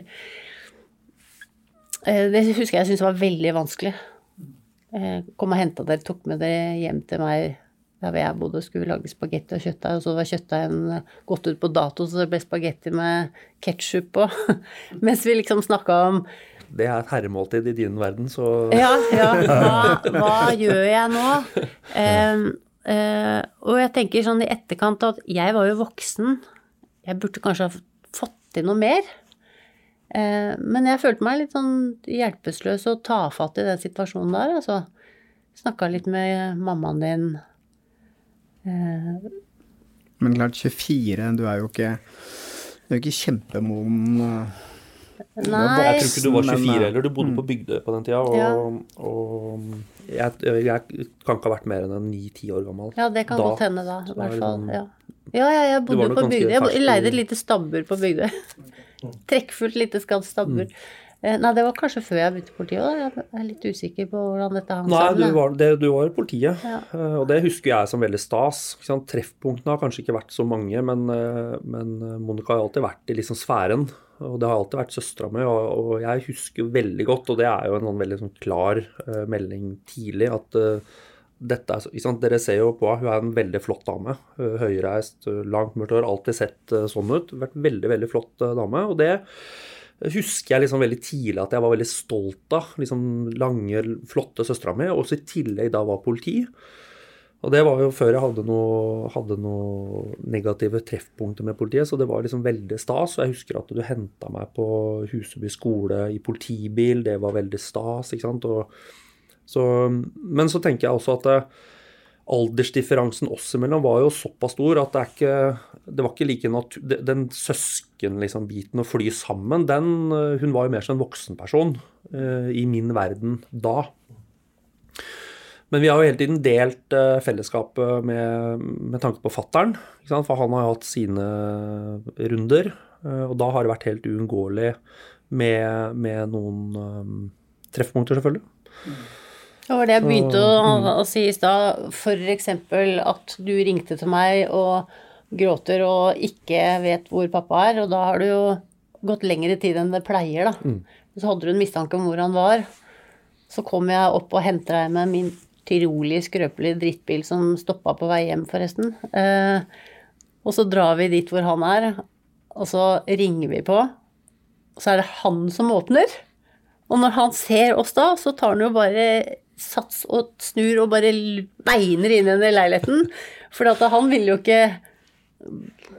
Eh, det husker jeg synes var veldig vanskelig. Eh, kom og hentet dere, tok med dere hjem til meg, der hvor jeg bodde, skulle lage spagetti og kjøttdeig, og så var kjøttdeigen gått ut på dato, så det ble spagetti med ketchup på. Mens vi liksom snakket om... Det er et herremåltid i din verden, så... Ja, ja. Hva, hva gjør jeg nå? Um, uh, og jeg tenker sånn i etterkant at jeg var jo voksen. Jeg burde kanskje ha fått til noe mer. Uh, men jeg følte meg litt sånn hjelpeløs og tafatt i den situasjonen der. Altså, snakket litt med mammaen din. Uh, men klart, tjuefire, du er jo ikke, du er jo ikke kjempemoden... Nei. Jeg tror ikke du var tjuefire, eller du bodde på Bygdøy på den tida, og, ja. og jeg, jeg kan ikke ha vært mer enn ni-ti år gammel. Ja, det kan da, godt hende da, i hvert fall, ja. Ja, ja, jeg bodde på Bygdøy, jeg leide et lite stabbur på Bygdøy. Trekkfullt lite skadd stabbur. Mm. Nei, det var kanskje før jeg begynte i politiet, jeg er litt usikker på hvordan dette hang sammen. Nei, du var, det, du var i politiet, ja. Og det husker jeg som veldig stas. Treffpunktene har kanskje ikke vært så mange, men, men Monica har alltid vært i liksom sfæren, og det har alltid vært søstra mi, og, og jeg husker veldig godt, og det er jo en sånn veldig sånn klar uh, melding tidlig, at uh, dette er, ikke sant, dere ser jo på, hun er en veldig flott dame, uh, høyreist, uh, langt mørkt hår, alltid sett uh, sånn ut, vært veldig, veldig flott uh, dame, og det husker jeg liksom veldig tidlig at jeg var veldig stolt av, liksom lange, flotte søstra mi, og så i tillegg da var politi. Og det var jo før jeg hadde noe, hadde noe negative treffpunkter med politiet, så det var liksom veldig stas. Og jeg husker at du hentet meg på Huseby skole i politibil, det var veldig stas, ikke sant? Og, så, men så tenker jeg også at det, aldersdifferansen oss imellom var jo såpass stor at det, er ikke, det var ikke like natur... Den søsken liksom, biten å fly sammen, den, hun var jo mer som en voksen person uh, i min verden da. Men vi har jo hele tiden delt uh, fellesskapet med, med tanke på fatteren, ikke sant? For han har jo hatt sine runder, uh, og da har det vært helt uunngåelig med, med noen um, treffpunkter selvfølgelig. Det var det jeg begynte Så, å, mm. å si i sted, for eksempel at du ringte til meg og gråter og ikke vet hvor pappa er, og da har du jo gått lengre tid enn det pleier da. Mm. Så hadde du en mistanke om hvor han var. Så kom jeg opp og hentet deg med min tyrolig skrøpelig drittbil som stoppet på vei hjem forresten. Eh, og så drar vi dit hvor han er, og så ringer vi på, og så er det han som åpner. Og når han ser oss da, så tar han jo bare sats og snur og bare beiner inn i den leiligheten, for at han vil jo ikke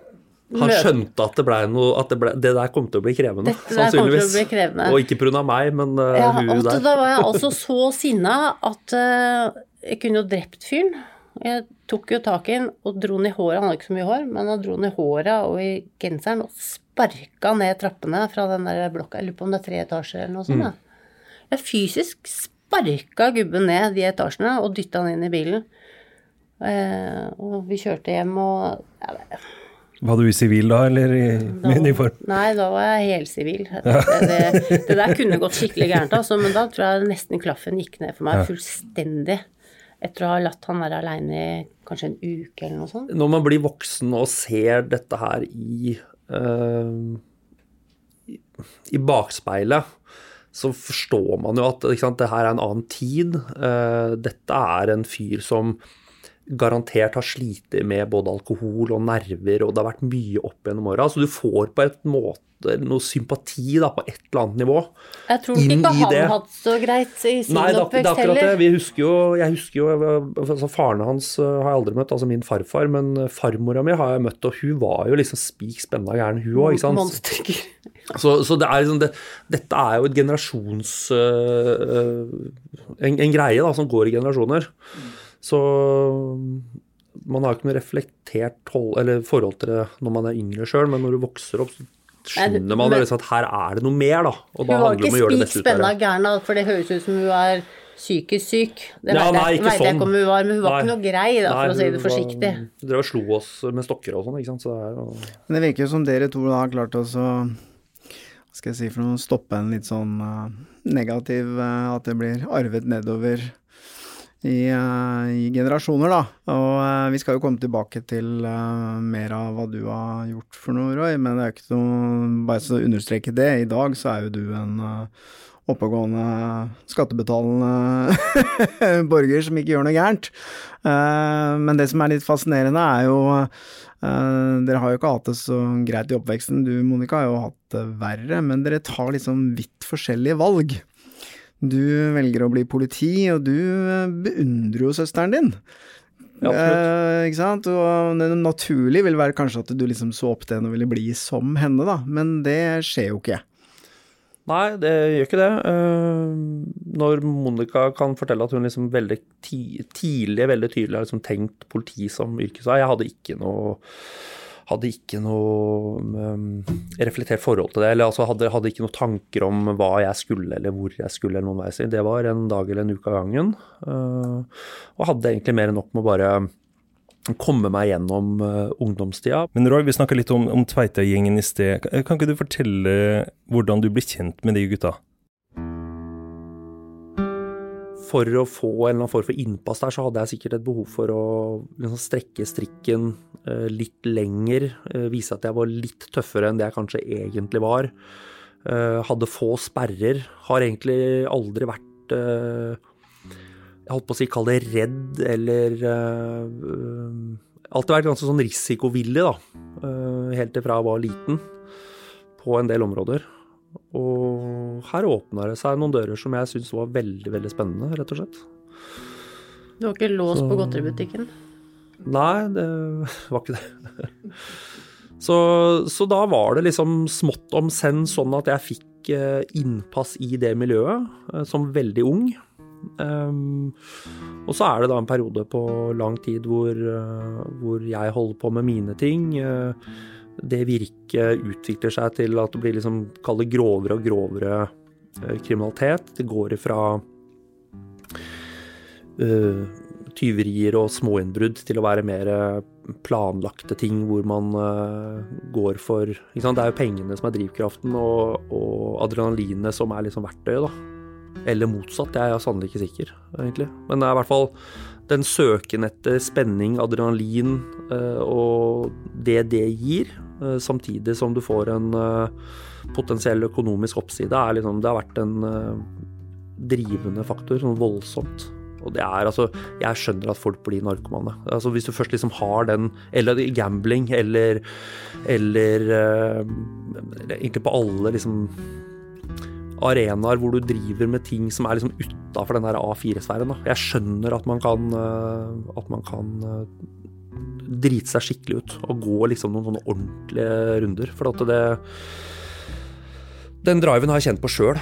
Han skjønte at det ble noe, at det, ble, det der kom til å bli krevende, Dette der kom til å bli krevende. Og ikke på grunn av meg, men uh, ja, hun der. Da var jeg altså så sinna at uh, jeg kunne jo drept fyren. Jeg tok jo tak i den og dro den i håret, han hadde ikke så mye hår, men han dro den i håret og i genseren og sparka ned trappene fra den der blokka. Jeg lurer på om det er tre etasjer eller noe sånt. Mm. Ja. Jeg fysisk sparka gubben ned de etasjene og dytta han inn i bilen. Uh, og vi kjørte hjem og... Ja, var du i sivil da, eller i da, uniform? Nei, da var jeg helt sivil. Det, det, det der kunne gått skikkelig gærent, altså, men da tror jeg nesten klaffen gikk ned for meg fullstendig. Etter å ha latt han være alene i kanskje en uke eller noe sånt. Når man blir voksen og ser dette her i, uh, i, i bakspeilet, så forstår man jo at ikke sant, det her er en annen tid. Uh, dette er en fyr som garantert har slitt med både alkohol og nerver, og det har vært mye opp gjennom året. Så du får på et måte noe sympati da, på et eller annet nivå. Jeg tror ikke han hatt så greit i sin Nei, oppvekst det, det heller. Vi husker jo, jeg husker jo, altså faren hans har jeg aldri møtt, altså min farfar, men farmora mi har jeg møtt, og hun var jo liksom spik spennende gæren, hun også, ikke sant? Monsterker. Så, så det er liksom, det, dette er jo et generasjons, uh, en, en greie da, som går i generasjoner. Så man har ikke noe reflektert hold, eller forhold til det når man er yngre selv, men når du vokser opp, så skjønner man men, liksom at her er det noe mer da. Og da handler det om å gjøre det beste ut av det. Hun var ikke spik spennende gærne, for det høres ut som hun var psykisk syk. Det ja, vet, nei, jeg, vet sånn. jeg ikke om hun var, men hun var nei. ikke noe grei da, for nei, å si det forsiktig. Var, dere slo oss med stokker og sånn, ikke sant? Så det, er, og... Men det virker jo som dere to da har klart å så, skal jeg si for noe, stoppe en litt sånn uh, negativ, uh, at det blir arvet nedover I, uh, i generasjoner da, og uh, vi skal jo komme tilbake til uh, mer av hva du har gjort for noe, Roy, men det er jo ikke noe, bare så å understreke det, i dag så er jo du en uh, oppegående, skattebetalende borger som ikke gjør noe gærent. Uh, men det som er litt fascinerende er jo, uh, dere har jo ikke hatt det så greit i oppveksten, du Monica har jo hatt det verre, men dere tar liksom vidt forskjellige valg. Du velger å bli politi, og du beundrer jo søsteren din. Ja, eh, ikke sant? Og det naturlige vil være kanskje at du liksom så opp til henne og ville bli som henne da, men det skjer jo ikke. Nei, det gjør ikke det. Uh, når Monica kan fortelle at hun liksom veldig ti- tidlig, veldig tydelig har liksom tenkt politi som yrkesvei, jeg hadde ikke noe... hadde ikke noe um, reflektert forhold til det, eller altså hadde, hadde ikke noen tanker om hva jeg skulle, eller hvor jeg skulle, eller noen vei si. Det var en dag eller en uke av gangen, uh, og hadde egentlig mer enn nok med å bare komme meg gjennom uh, ungdomstida. Men Roy, vi snakket litt om, om Tveita-gjengen i sted. Kan ikke du fortelle hvordan du ble kjent med de gutta? For å få en eller annen form for innpass der, så hadde jeg sikkert et behov for å liksom, strekke strikken uh, litt lenger, uh, vise at jeg var litt tøffere enn det jeg kanskje egentlig var. Uh, hadde få sperrer, har egentlig aldri vært, uh, jeg holdt på å si, kall det redd, eller uh, uh, alltid vært ganske sånn risikovillig da, uh, helt ifra jeg var liten, på en del områder. Og her åpnet det seg noen dører som jeg synes var veldig, veldig spennende, rett og slett. Du var ikke låst så... på godteributikken? Nei, det var ikke det. så, så da var det liksom smått om senn sånn at jeg fikk innpass i det miljøet som veldig ung. Um, og så er det da en periode på lang tid hvor, uh, hvor jeg holder på med mine ting. Uh, det virket utvikler seg til at det blir liksom, kall det grovere og grovere uh, kriminalitet. Det går ifra uh, tyverier og småinnbrudd til å være mer planlagte ting hvor man uh, går for, ikke sant? Det er jo pengene som er drivkraften og, og adrenalinet som er liksom verktøyet da. Eller motsatt, jeg er sannelig ikke sikker, egentlig. Men det er i hvert fall den søken etter spenning, adrenalin uh, og det det gir, uh, samtidig som du får en uh, potensiell økonomisk oppside, er liksom, det har vært en uh, drivende faktor, sånn voldsomt. Og det er altså, jeg skjønner at folk blir narkomane. Altså hvis du først liksom har den, eller gambling, eller, eller uh, egentlig på alle liksom arenaer hvor du driver med ting som er liksom utenfor den der A fire-sfæren. Da. Jeg skjønner at man kan, at man kan drite seg skikkelig ut og gå liksom noen sånne ordentlige runder. For at det, den driven har jeg kjent på selv.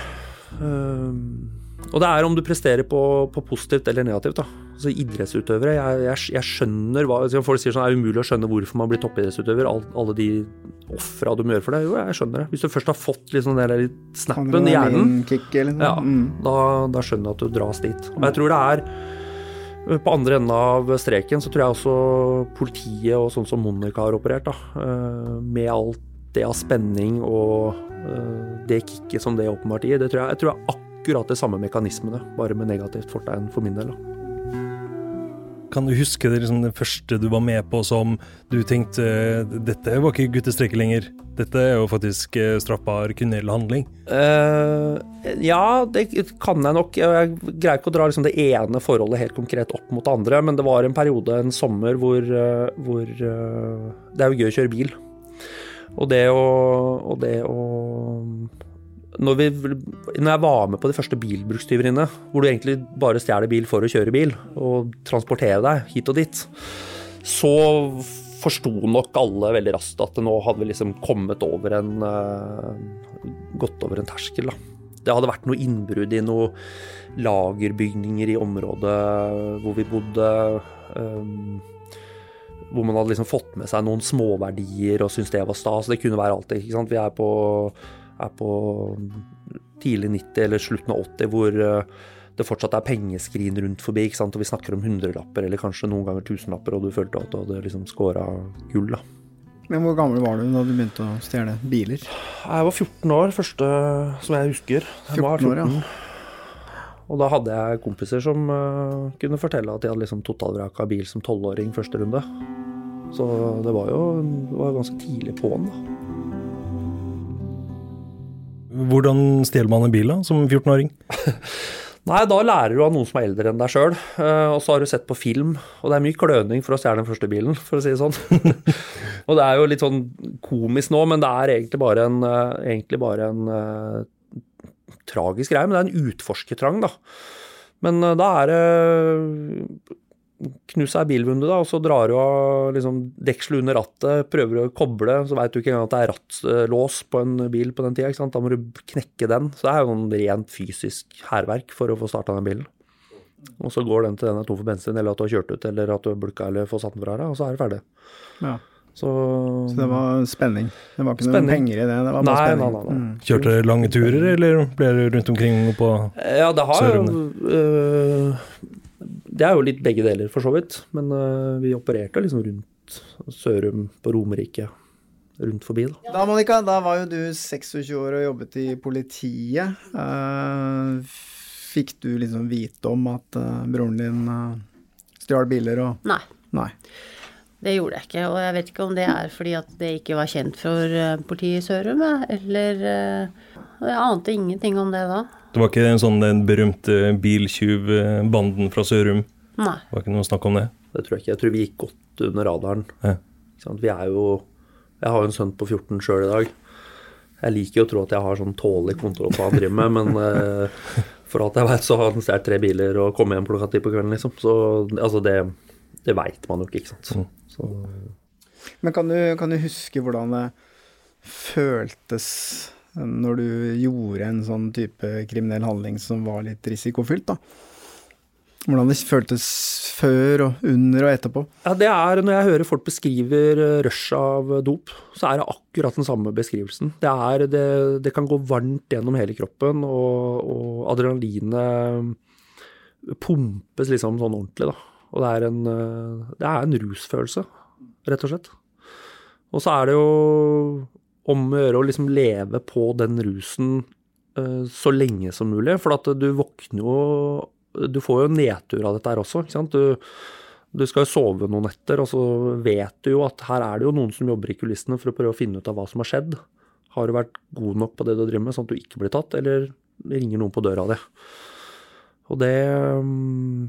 Og det er om du presterer på, på positivt eller negativt da. Altså idrettsutøvere, jeg, jeg, jeg skjønner hva, folk sier sånn, det er umulig å skjønne hvorfor man blir toppidrettsutøver, all, alle de offra du må gjøre for det, jo jeg skjønner det. Hvis du først har fått liksom den der snappen i hjernen, kick, eller noe. Ja, mm. da, da skjønner jeg at du dras dit. Og jeg tror det er, på andre enden av streken, så tror jeg også politiet og sånn som Monica har operert da, med alt det av spenning og det kicket som det åpenbart gir, det tror jeg, jeg tror jeg akkurat det samme mekanismene, bare med negativt fortegn for min del da. Kan du huske det, liksom, det første du var med på som du tenkte, dette var ikke guttestrekke lenger, dette er jo faktisk straffbar kriminell handling? Uh, ja, det kan jeg nok. Jeg greier ikke å dra liksom, det ene forholdet helt konkret opp mot det andre, men det var en periode, en sommer, hvor, hvor uh, det er jo gøy å kjøre bil. Og det å... Og det å Når, vi, når jeg var med på de første bilbrukstyveriene, hvor du egentlig bare stjeler bil for å kjøre bil og transportere deg hit og dit, så forstod nok alle veldig raskt at nå hadde vi liksom kommet over en uh, gått over en terskel da. Det hadde vært noe innbrudd i noe lagerbygninger i området hvor vi bodde, um, hvor man hadde liksom fått med seg noen småverdier og syntes det var stas. Det kunne være alltid, ikke sant? Vi er på er på tidlig nitti eller slutten av åtti, hvor det fortsatt er pengeskrin rundt forbi, ikke sant? Og vi snakker om hundrelapper eller kanskje noen ganger tusenlapper, og du følte at du hadde liksom skåret gull da. Men hvor gammel var du da du begynte å stjele biler? Jeg var fjorten år, første som jeg husker. Jeg var fjorten. År, ja. Og da hadde jeg kompiser som uh, kunne fortelle at de hadde liksom totalvraka bil som tolvåring første runde. Så det var jo det var ganske tidlig på den da. Hvordan stjeler man en bil da, som fjorten-åring? Nei, da lærer du av noen som er eldre enn deg selv, og så har du sett på film, og det er mye kløning for å stjele den første bilen, for å si det sånn. Og det er jo litt sånn komisk nå, men det er egentlig bare en, egentlig bare en uh, tragisk greie, men det er en utforskertrang da. Men uh, da er det uh, knuse er bilvundet da, og så drar du av liksom, deksel under rattet, prøver å koble, så vet du ikke engang at det er rattlås på en bil på den tiden, ikke sant? Da må du knekke den, så det er jo noen rent fysisk herverk for å få startet den bilen. Og så går den til den er tom for bensin, eller at du har kjørt ut, eller at du har bulka eller får satt den fra deg, og så er det ferdig. Ja. Så, så det var spenning. Det var ikke spenning. Noen penger i det, det var bare nei, spenning. Nei, nei, nei. Mm. Kjørte lange turer, eller ble du rundt omkring på ja, det har jo... Øh, det er jo litt begge deler for så vidt, men uh, vi opererte liksom rundt Sørum på Romerike, rundt forbi da. Da, Monica, da var jo du seksogtjue år og jobbet i politiet. Uh, fikk du liksom vite om at uh, broren din uh, stjal biler og... Nei. Nei. Det gjorde jeg ikke, og jeg vet ikke om det er fordi at det ikke var kjent for uh, politiet i Sørum, eller uh, jeg ante ingenting om det da. Det var ikke en sånn den berømte biltjuv-banden fra Sørum? Nei. Det var ikke noe snakk om det? Det tror jeg ikke. Jeg tror vi gikk godt under radaren. Ja. Vi er jo... Jeg har jo en sønn på fjorten selv i dag. Jeg liker jo å tro at jeg har sånn tålig kontroll på hva han driver med, men uh, for alt jeg vet så har han stjålet tre biler og kommet hjem klokka ti på kvelden, liksom. Så altså det, det vet man jo ikke, ikke sant? Mm. Så... Men kan du, kan du huske hvordan det føltes når du gjorde en sånn type kriminell handling som var litt risikofylt da? Hvordan det føltes før og under og etterpå? Ja, det er når jeg hører folk beskriver rush av dop, så er det akkurat den samme beskrivelsen. Det, er, det, det kan gå varmt gjennom hele kroppen, og, og adrenalinet pumpes liksom sånn ordentlig da. Og det er en, det er en rusfølelse, rett og slett. Og så er det jo om å gjøre å liksom leve på den rusen uh, så lenge som mulig, for at du våkner jo, du får jo nedtur av dette her også, ikke sant? Du, du skal jo sove noen netter, og så vet du jo at her er det jo noen som jobber i kulissene for å prøve å finne ut av hva som har skjedd. Har du vært god nok på det du driver med, sånn at du ikke blir tatt, eller ringer noen på døra di? Og det, um,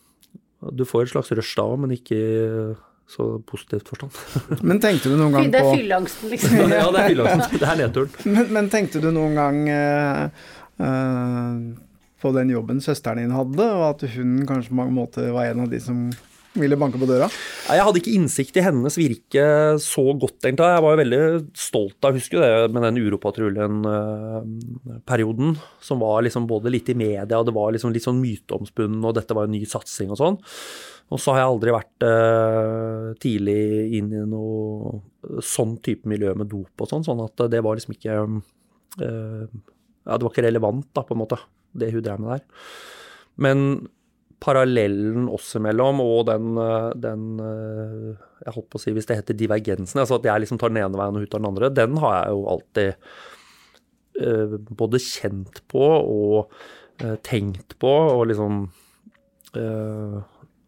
du får et slags rush da, men ikke... så positivt forstand. Men tenkte du noen gang på... Det er fyllangsten, liksom. Ja, det er fyllangsten. Det er nedturen. Men, men tenkte du noen gang uh, uh, på den jobben søsteren din hadde, og at hun kanskje på mange måter var en av de som Ville banke på døra? Jeg hadde ikke innsikt i hennes virke så godt egentlig. Jeg var jo veldig stolt av, husker det, med den Uropatruljen-perioden, som var liksom både litt i media, og det var liksom litt sånn myteomspunnen, og dette var en ny satsing og sånn. Og så har jeg aldri vært uh, tidlig inn i noe sånn type miljø med dop og sånn, sånn at det var liksom ikke, uh, ja, det var ikke relevant da, på en måte, det hun drev med der. Men parallellen oss imellom, og den, den, jeg holdt på å si, hvis det heter divergensen, altså at jeg liksom tar den ene veien og hun tar den andre, den har jeg jo alltid uh, både kjent på og uh, tenkt på, og liksom uh,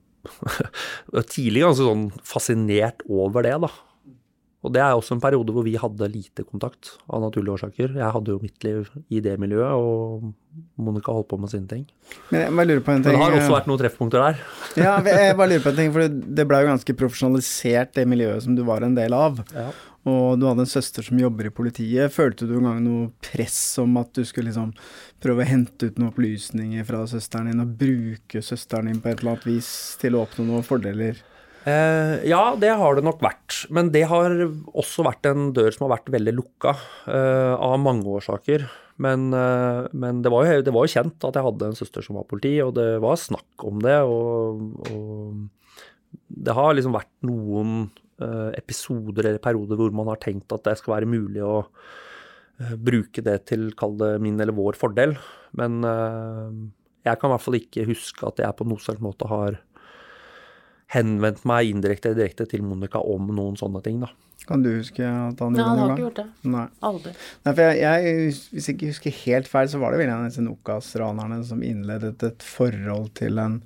tidlig ganske sånn fascinert over det da. Og det er også en periode hvor vi hadde lite kontakt av naturlige årsaker. Jeg hadde jo mitt liv i det miljøet, og Monica holdt på med sine ting. Men jeg bare lurer på en ting. Men det har også vært noen treffpunkter der. Ja, jeg bare lurer på en ting, for det ble jo ganske profesjonalisert det miljøet som du var en del av. Ja. Og du hadde en søster som jobber i politiet. Følte du en gang noe press om at du skulle liksom prøve å hente ut noen opplysninger fra søsteren din, og bruke søsteren din på et eller annet vis til å oppnå noen fordeler? Eh, ja, det har det nok vært. Men det har også vært en dør som har vært veldig lukka, eh, av mange årsaker. Men, eh, men det, var jo, det var jo kjent at jeg hadde en søster som var politi, og det var snakk om det, og, og det har liksom vært noen eh, episoder eller perioder hvor man har tenkt at det skal være mulig å eh, bruke det til, kall det min eller vår fordel. Men eh, jeg kan i hvert fall ikke huske at jeg på noen slags måte har henvendt meg indirekte eller direkte til Monica om noen sånne ting da. Kan du huske at han gjorde det? Nei, han har ikke gang? gjort det. Nei. Aldri. Nei, for jeg, jeg, hvis jeg ikke husker helt feil, så var det vel en av disse Nokas-ranerne som innledet et forhold til en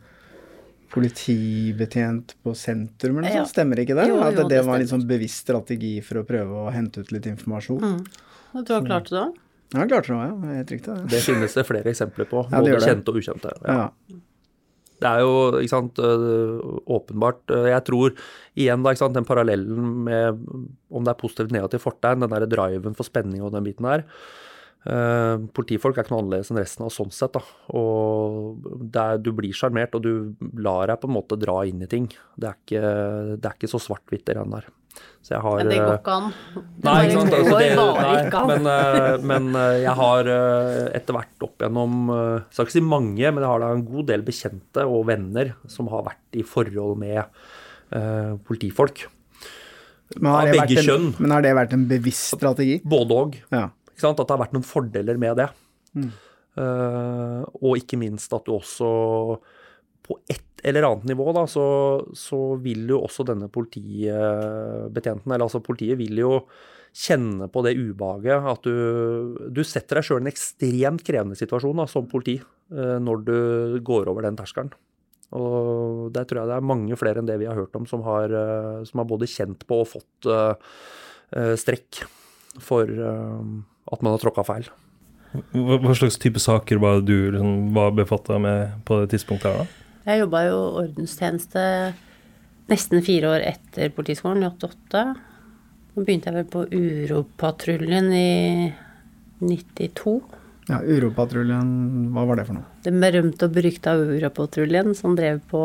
politibetjent på sentrum, eller ja. Så stemmer ikke det? Jo, jo, at det, det var en litt sånn bevisst strategi for å prøve å hente ut litt informasjon. Mm. Og du har klart det da? Ja, jeg klarte det, ja. Jeg trykte det. Det finnes det flere eksempler på, ja, både kjente og ukjente. Ja. Ja. Det er jo, ikke sant, åpenbart, jeg tror igjen da, ikke sant, den parallellen med om det er positivt negativt fortegn, den der driven for spenning og den biten der. Uh, politifolk er ikke noe annerledes enn resten av sånn sett da, og det er, du blir charmert, og du lar deg på en måte dra inn i ting. Det er ikke, det er ikke så svart-hvitt det den der. Så jeg har, men det går ikke an. Nei, ikke sant, altså det, nei, men, men jeg har etter hvert opp gjennom, jeg skal ikke si mange, men jeg har da en god del bekjente og venner som har vært i forhold med uh, politifolk. Men har, av begge en, kjønn. Men har det vært en bevisst strategi? Både og. Ja. Ikke sant? At det har vært noen fordeler med det. Mm. Uh, og ikke minst at du også på et eller annet nivå da, så, så vil jo også denne politibetjenten, eller altså politiet vil jo kjenne på det ubehaget at du, du setter deg selv i en ekstremt krevende situasjon da, som politi uh, når du går over den terskelen. Og der tror jeg det er mange flere enn det vi har hørt om som har, uh, som har både kjent på og fått uh, uh, strekk for uh, at man har tråkket feil. Hva, hva slags type saker var det du liksom, var befattet med på det tidspunktet her da? Jeg jobbet jo ordenstjeneste nesten fire år etter politiskolen i åttiåtte. Nå begynte jeg vel på Uropatruljen i nittito. Ja, Uropatruljen, hva var det for noe? Den berømte og berykta Uropatruljen som drev på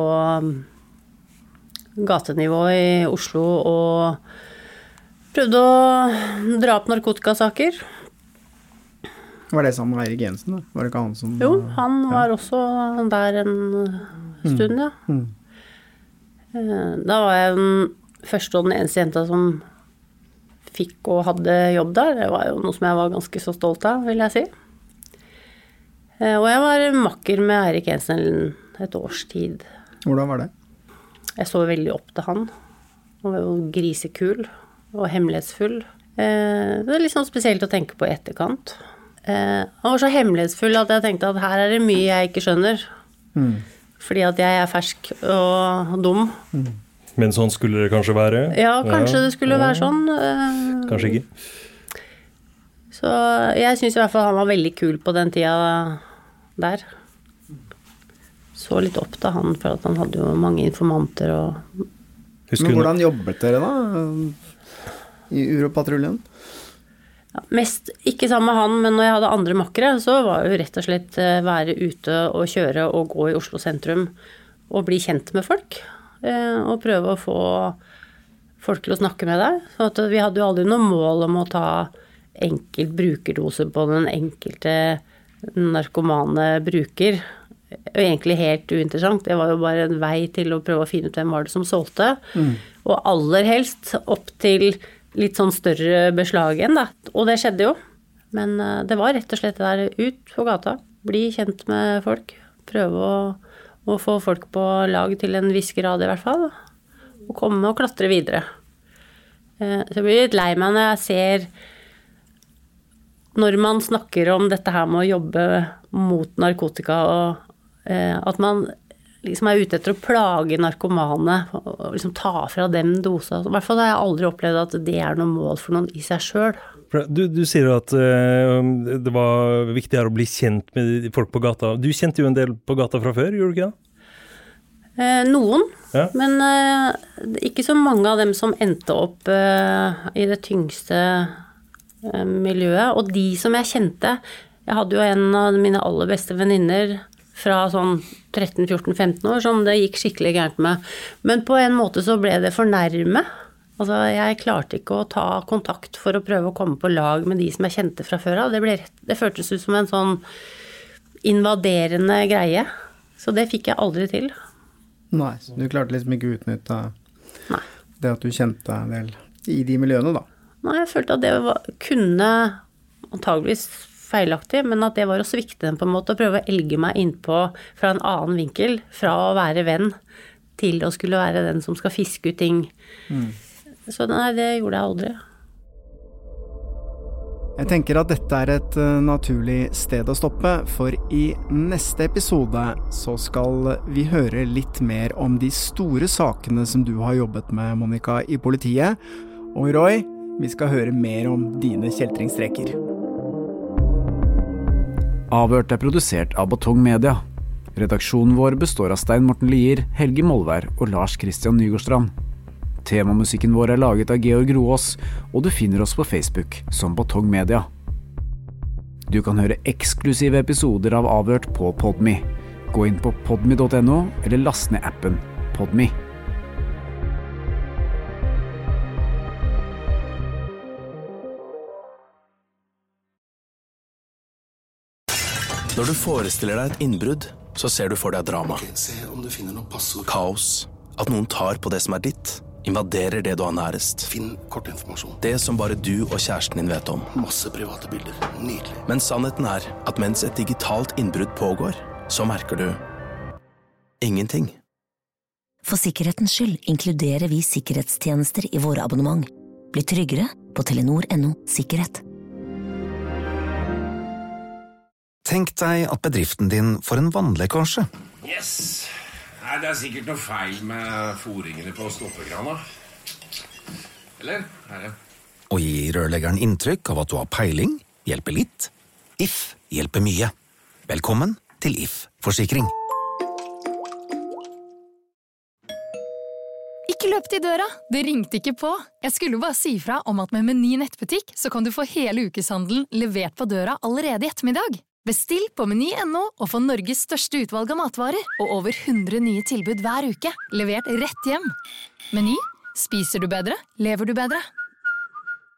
gatenivå i Oslo og prøvde å dra opp narkotikasaker. Var det sammen med Eirik Jensen da? Var det ikke han som... Jo, han var ja. Også der en stund, ja. Mm. Mm. Da var jeg den første og den eneste jenta som fikk og hadde jobb der. Det var jo noe som jeg var ganske så stolt av, vil jeg si. Og jeg var makker med Eirik Jensen et års tid. Hvordan var det? Jeg så veldig opp til han. Han var jo grisekul og hemmelighetsfull. Det er litt sånn spesielt å tenke på i etterkant. Han var så hemmelighetsfull at jeg tenkte at her er det mye jeg ikke skjønner. Mm. Fordi at jeg er fersk og dum. Mm. Men sånn skulle det kanskje være? Ja, kanskje ja. Det skulle ja. Være sånn. Kanskje ikke. Så jeg synes i hvert fall han var veldig kul på den tida der. Så litt opp til han, for at han hadde jo mange informanter. Og... Men hvordan jobbet dere da i Uropatruljen? Ja, mest ikke sammen med han, men når jeg hadde andre makkere, så var det jo rett og slett være ute og kjøre og gå i Oslo sentrum og bli kjent med folk. og prøve å få folk til å snakke med deg. Så at vi hadde jo aldri noe mål om å ta enkelt brukerdose på den enkelte narkomane bruker. Egentlig helt uinteressant. Det var jo bare en vei til å prøve å finne ut hvem var det som solgte. Mm. Og aller helst opp til litt sånn større beslag igjen da. Og det skjedde jo. Men det var rett og slett der ut på gata. Bli kjent med folk. Prøve å, å få folk på lag til en viss grad i hvert fall. Og komme og klatre videre. Så jeg blir litt lei meg når jeg ser når man snakker om dette her med å jobbe mot narkotika og at man liksom er ute etter å plage narkomane og liksom ta fra dem dosa. I hvert fall har jeg aldri opplevd at det er noe mål for noen i seg selv. Du, du sier jo at uh, det var viktigere å bli kjent med folk på gata. Du kjente jo en del på gata fra før, gjorde du ikke det? Eh, noen, ja. Men eh, ikke så mange av dem som endte opp eh, i det tyngste eh, miljøet. Og de som jeg kjente, jeg hadde jo en av mine aller beste venninner fra sånn tretten, fjorten, femten år, som det gikk skikkelig gærent med. Men på en måte så ble det for nærme. Altså, jeg klarte ikke å ta kontakt for å prøve å komme på lag med de som jeg kjente fra før av. Det, ble rett, det føltes ut som en sånn invaderende greie. Så det fikk jeg aldri til. Nei, så du klarte liksom ikke å utnytte Nei. Det at du kjente en del i de miljøene da? Nei, jeg følte at det var, kunne antageligvis feilaktig, men at det var å svikte den på en måte, og prøve å elge meg innpå fra en annen vinkel, fra å være venn til å skulle være den som skal fiske ut ting. Mm. Så nei, det gjorde jeg aldri. Jeg tenker at dette er et uh, naturlig sted å stoppe, for i neste episode så skal vi høre litt mer om de store sakene som du har jobbet med, Monica, i politiet. Og Roy, vi skal høre mer om dine kjeltringstreker. Avhørt er produsert av Batong Media. Redaksjonen vår består av Stein Morten Lier, Helge Molvær og Lars Christian Nygårdstrand. Temamusikken vår er laget av Georg Roås, og du finner oss på Facebook som Batong Media. Du kan høre eksklusive episoder av Avhørt på Podme. Gå inn på podme punktum no eller last ned appen Podme. Når du forestiller deg et innbrudd, så ser du for deg drama. Okay, se om du finner noen passord. Kaos. At noen tar på det som er ditt. Invaderer det du har nærest. Finn kortinformasjon. Det som bare du og kjæresten din vet om. Masse private bilder. Nydelig. Men sannheten er at mens et digitalt innbrudd pågår, så merker du ingenting. For sikkerhetens skyld inkluderer vi sikkerhetstjenester i våre abonnement. Bli tryggere på telenor punktum no sikkerhet. Tenk deg at bedriften din får en vannlekkasje. Yes! Nei, det er sikkert noe feil med foringene på stoppekrana. Eller? Er det? Og gi rørleggeren inntrykk av at du har peiling, hjelper litt. If hjelper mye. Velkommen til If Forsikring. Ikke løp til døra, det ringte ikke på. Jeg skulle bare si fra om at med Meny nettbutikk så kan du få hele ukeshandelen levert på døra allerede i ettermiddag. Bestill på meny punktum no og få Norges største utvalg av matvarer og over hundre nye tilbud hver uke, levert rett hjem. Meny, spiser du bedre, lever du bedre.